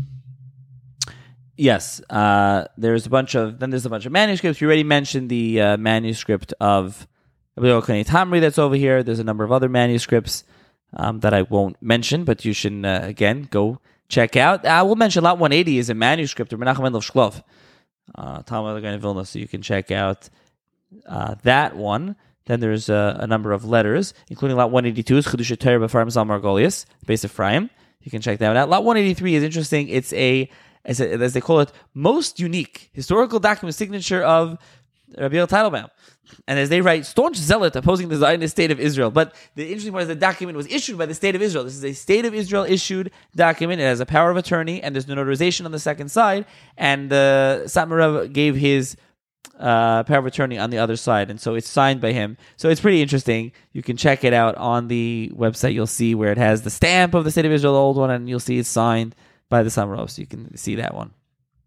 Yes, there's a bunch of manuscripts. We already mentioned the manuscript of Rabbi Yochanan Tamri that's over here. There's a number of other manuscripts. that I won't mention, but you should, again, go check out. I will mention Lot 180 is a manuscript of Menachem Mendel Shklov, Talmud Gaon Vilna, so you can check out that one. Then there's a number of letters, including Lot 182 is Chidusha Torah B'Ephraim Zal Margolius, Beis Ephraim. You can check that out. Lot 183 is interesting. It's as they call it, most unique historical document signature of Rabbi Yoel Teitelbaum. And as they write, staunch zealot opposing the Zionist state of Israel. But the interesting part is the document was issued by the state of Israel. This is a state of Israel issued document. It has a power of attorney, and there's no notarization on the second side. And Satmar gave his power of attorney on the other side, and so it's signed by him. So it's pretty interesting. You can check it out on the website. You'll see where it has the stamp of the state of Israel, the old one, and you'll see it's signed by the Satmar. So you can see that one.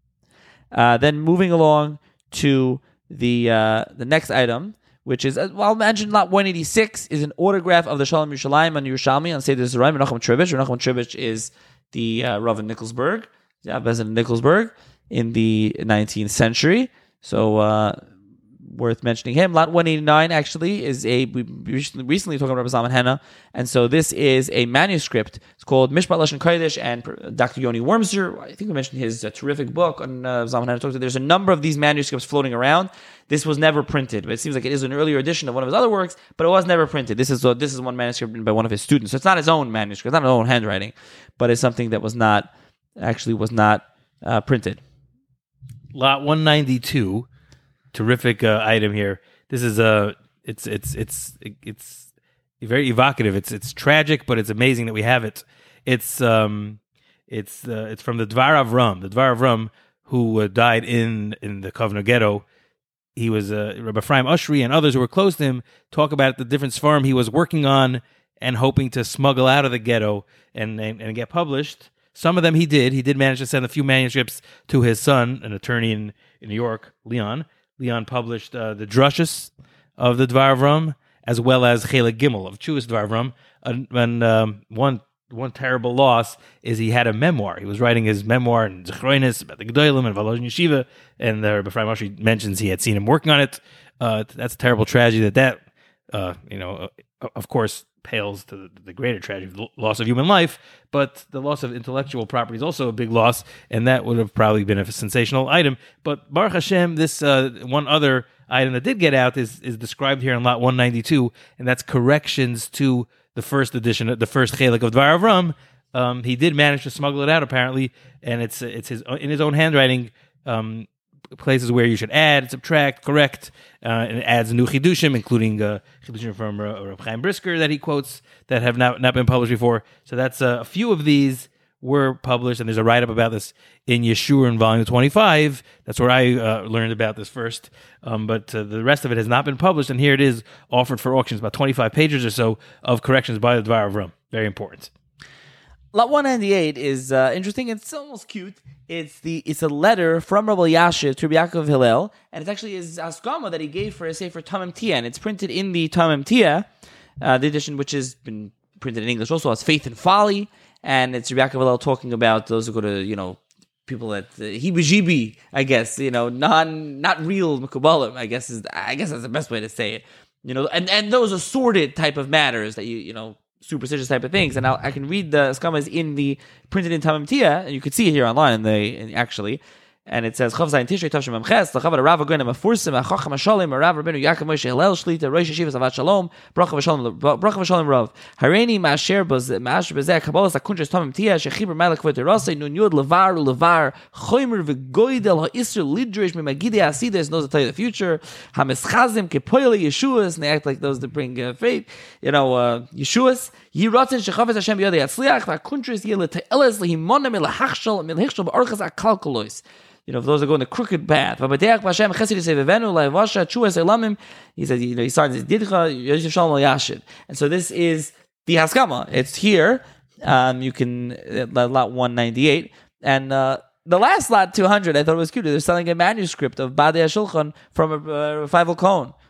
Then moving along to the next item, which is, I'll mention Lot 186 is an autograph of the Shalom Yerushalayim on Yerushalmi on Seder Zerayim. Menachem Tribich. Menachem Tribich is the Rav in Nikolsburg, Bezin in Nikolsburg in the 19th century. So worth mentioning him. Lot 189 actually is we recently talking about Rabbi Zalman Henna, and so this is a manuscript. It's called Mishpat Lashon Kodesh, and Dr. Yoni Wormser, I think we mentioned his terrific book on Zalman Henna. There's a number of these manuscripts floating around. This was never printed, but it seems like it is an earlier edition of one of his other works, but it was never printed. This is one manuscript written by one of his students. So it's not his own manuscript, it's not his own handwriting, but it's something that was not printed. Lot 192, terrific item here. This is it's very evocative. It's tragic, but it's amazing that we have it. It's from the Dvar Avram. The Dvar Avram, who died in the Kovno ghetto. He was Rabbi Ephraim Ushri and others who were close to him talk about the different svarim he was working on and hoping to smuggle out of the ghetto and get published. Some of them he did. He did manage to send a few manuscripts to his son, an attorney in New York, Leon. Leon published the Drushes of the Dvar Avram, as well as Chelik Gimel of Chuvas Dvar Avram. And one terrible loss is he had a memoir. He was writing his memoir in Zechronis about the Gedolim and Volozhin Yeshiva, and the Rebbe Ephraim Ushri mentions he had seen him working on it. That's a terrible tragedy that of course, pales to the greater tragedy of the loss of human life, but the loss of intellectual property is also a big loss, and that would have probably been a sensational item. But Baruch Hashem, this one other item that did get out is described here in Lot 192, and that's corrections to the first edition, the first Chelik of Dvar Avram. He did manage to smuggle it out, apparently, and it's his in his own handwriting. Places where you should add, subtract, correct, and it adds new chidushim, including chidushim from Reb Chaim Brisker that he quotes that have not been published before. So that's a few of these were published, and there's a write-up about this in Yeshua in volume 25. That's where I learned about this first, but the rest of it has not been published, and here it is offered for auctions, about 25 pages or so of corrections by the Dvar Avram. Very important. Lot 198 is interesting. It's almost cute. It's a letter from Rabbi Yashiv to Rabbi Yaakov Hillel, and it's actually his askama that he gave for a sefer Tamim Tia, and it's printed in the Tamim Tia, the edition which has been printed in English also as Faith and Folly, and it's Rabbi Yaakov Hillel talking about those who go to people at Hibijibi, I guess, not real Mekubalim, I guess that's the best way to say it, and those assorted type of matters that superstitious type of things, and I can read the skamas in the printed in Tamim Tia, and you can see it here online. And it says Chav Zayin Tishrei Tavshim Memches L'Chavad Rav Agonim Afursim Achacham Hashalim Rav Rabbeinu Yaakov Moshe Hillel Shlita Rosh Yeshiva Zavat Shalom Bracha V'Shalom Rav Hareini Ma'asher Bezeh Kabbalas HaKuntres Tamim Tia Shechiber Ma'alek Kvot Terasei Nun Yud Levar Choymer V'Goydel HaIsr Lidrish Memagidei Hasides knows to tell you the future HaMeschazim Kepoyle Yeshuas, and they act like those that bring faith, Yeshuas Yiratzin Shechavetz Hashem B'Yodei Yatzliach VaKuntres Yeh L'Te'eles L'Himona Melachachshal Melachshal B'Orchas HaKalkulos. For those that go in the crooked path. He says, he signs Didcha, Shalom Yashiv. And so this is the Haskama. It's here. You can, lot 198. And the last lot, 200, I thought it was cute. They're selling a manuscript of Badei HaShulchan from Feivel Cohen,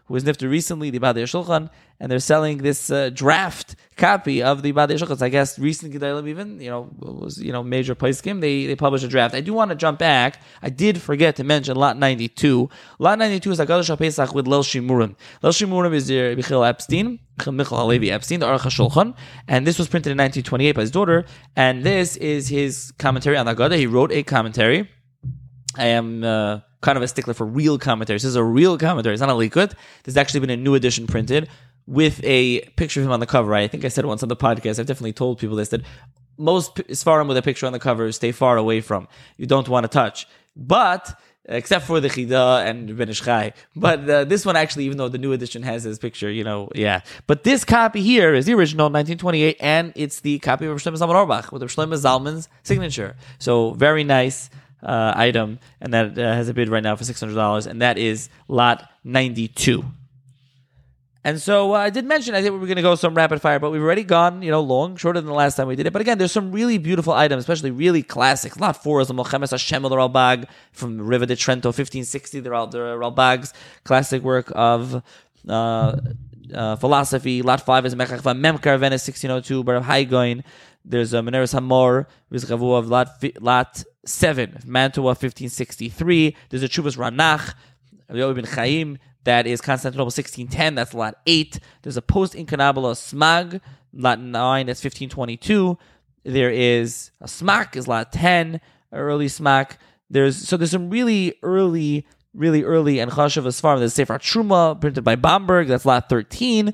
who was nifter recently, the Badei Shulchan, and they're selling this draft copy of the Badei Shulchan. I guess recent Gedalim even, was major poskim. They published a draft. I do want to jump back. I did forget to mention Lot 92. Lot 92 is Haggadah Pesach with Leil Shimurim. Leil Shimurim is Michael Epstein, Michael Halevi Epstein, the Aruch HaShulchan, and this was printed in 1928 by his daughter. And this is his commentary on the Haggadah. He wrote a commentary. I am kind of a stickler for real commentaries. This is a real commentary. It's not a likud. There's actually been a new edition printed with a picture of him on the cover. I think I said it once on the podcast. I've definitely told people this, that most Sfarim with a picture on the cover stay far away from. You don't want to touch. But, except for the Chida and Ben Ish Chai. But this one actually, even though the new edition has his picture, yeah. But this copy here is the original, 1928, and it's the copy of Rosh Shlomo Zalman Auerbach with Rosh Shlomo Zalman's signature. So, very nice item, and that has a bid right now for $600, and that is lot 92. And so I did mention, I think we were going to go some rapid fire, but we've already gone, long, shorter than the last time we did it. But again, there's some really beautiful items, especially really classics. Lot 4 is the Mochemes Hashem el Ralbag from the River de Trento, 1560. The Ralbag's classic work of philosophy. Lot 5 is Mechach Memkar, Venice, 1602, Barav Haigoin. There's a Meneres Hamor, Rizchavu of Lot 7, Mantua, 1563. There's a Chuvas Ranach, Yoel ben Chaim, that is Constantinople, 1610. That's Lot 8. There's a post-Incanabula Smag, Lot 9, that's 1522. There is a Smak, is Lot 10, early Smak. There's some really early and Chashav Sfarim. There's Sefer Truma, printed by Bamberg, that's Lot 13.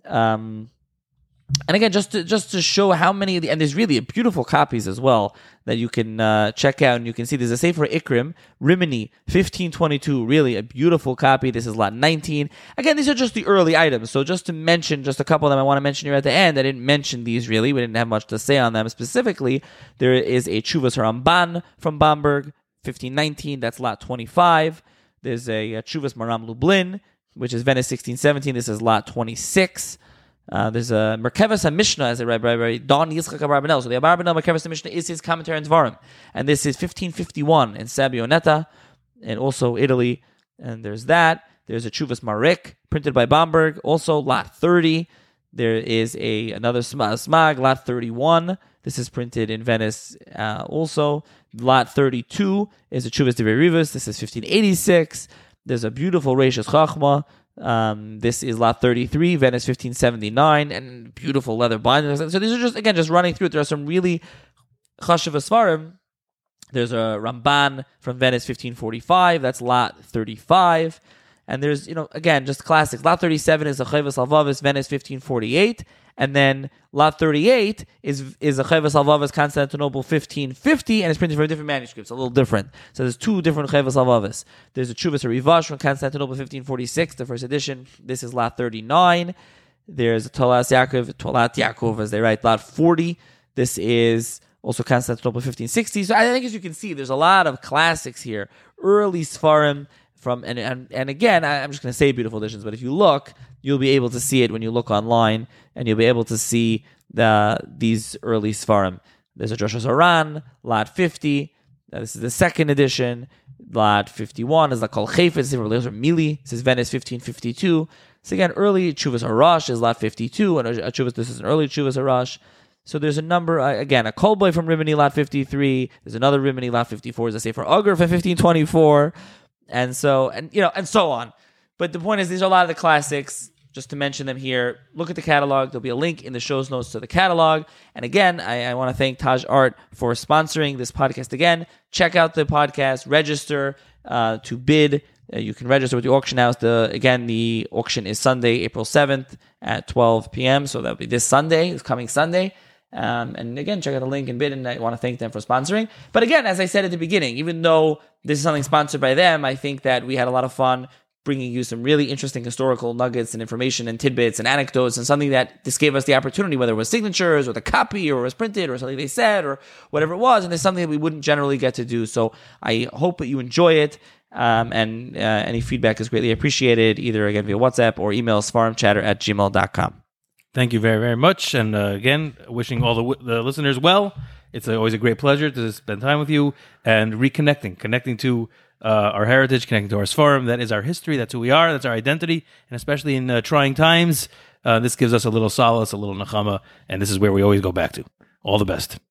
And again, just to show how many of and there's really beautiful copies as well that you can check out, and you can see there's a Sefer Ikrim, Rimini, 1522, really a beautiful copy. This is lot 19. Again, these are just the early items, so just to mention just a couple of them I want to mention here at the end. I didn't mention these really, we didn't have much to say on them specifically. There is a Chuvas Ramban from Bamberg, 1519, that's lot 25. There's a Chuvas Maram Lublin, which is Venice, 1617, this is lot 26. There's a Merkavas HaMishnah, as I read by Don Yitzchak Abarbanel. So the Abarbanel Merkavas HaMishnah is his commentary on Dvarim. And this is 1551 in Sabioneta, and also Italy. And there's that. There's a Chuvas Marik, printed by Bamberg, also lot 30. There is another Smag, lot 31. This is printed in Venice also. Lot 32 is a Chuvas Divrei Rivus. This is 1586. There's a beautiful Reishas Chachma. This is lot 33, Venice 1579, and beautiful leather bindings. So these are just running through it. There are some really chashuv svarim. There's a Ramban from Venice 1545, that's lot 35. And there's, again, just classics. Lot 37 is a Chovos Halvavis, Venice 1548. And then lot 38 is a Chovos Halvavis, Constantinople 1550, and it's printed from different manuscripts, a little different. So there's two different Chovos Halvavis. There's a Chuvas Rivash from Constantinople 1546, the first edition. This is lot 39. There's a Tolat Yaakov, as they write, lot 40. This is also Constantinople 1560. So I think, as you can see, there's a lot of classics here. Early Sfarim. And again, I'm just going to say beautiful editions, but if you look, you'll be able to see it when you look online, and you'll be able to see these early Sfarim. There's a Joshua Zoran, lot 50. This is the second edition. Lot 51 is the Kol Chayfetz, Mili. This is Venice 1552. So again, early Chuvas Harash is lot 52, and this is an early Chuvas Harash. So there's a number, again, a Kol Boy from Rimini, lot 53. There's another Rimini, lot 54. There's a Sefer Agur from 1524. And so on. But the point is, these are a lot of the classics. Just to mention them here, look at the catalog. There'll be a link in the show's notes to the catalog. And again, I want to thank Taj Art for sponsoring this podcast again. Check out the podcast, register to bid. You can register with the auction house. The auction is Sunday, April 7th at 12 p.m. So that'll be this coming Sunday. And again, check out the link and bid, and I want to thank them for sponsoring. But again, as I said at the beginning, even though this is something sponsored by them, I think that we had a lot of fun bringing you some really interesting historical nuggets and information and tidbits and anecdotes, and something that this gave us the opportunity, whether it was signatures or the copy or it was printed or something they said or whatever it was, and it's something that we wouldn't generally get to do. So I hope that you enjoy it, and any feedback is greatly appreciated, either again via WhatsApp or email sfarmchatter@gmail.com. Thank you very, very much. And again, wishing all the listeners well. It's always a great pleasure to spend time with you and connecting to our heritage, connecting to our Sfarim. That is our history. That's who we are. That's our identity. And especially in trying times, this gives us a little solace, a little nechama, and this is where we always go back to. All the best.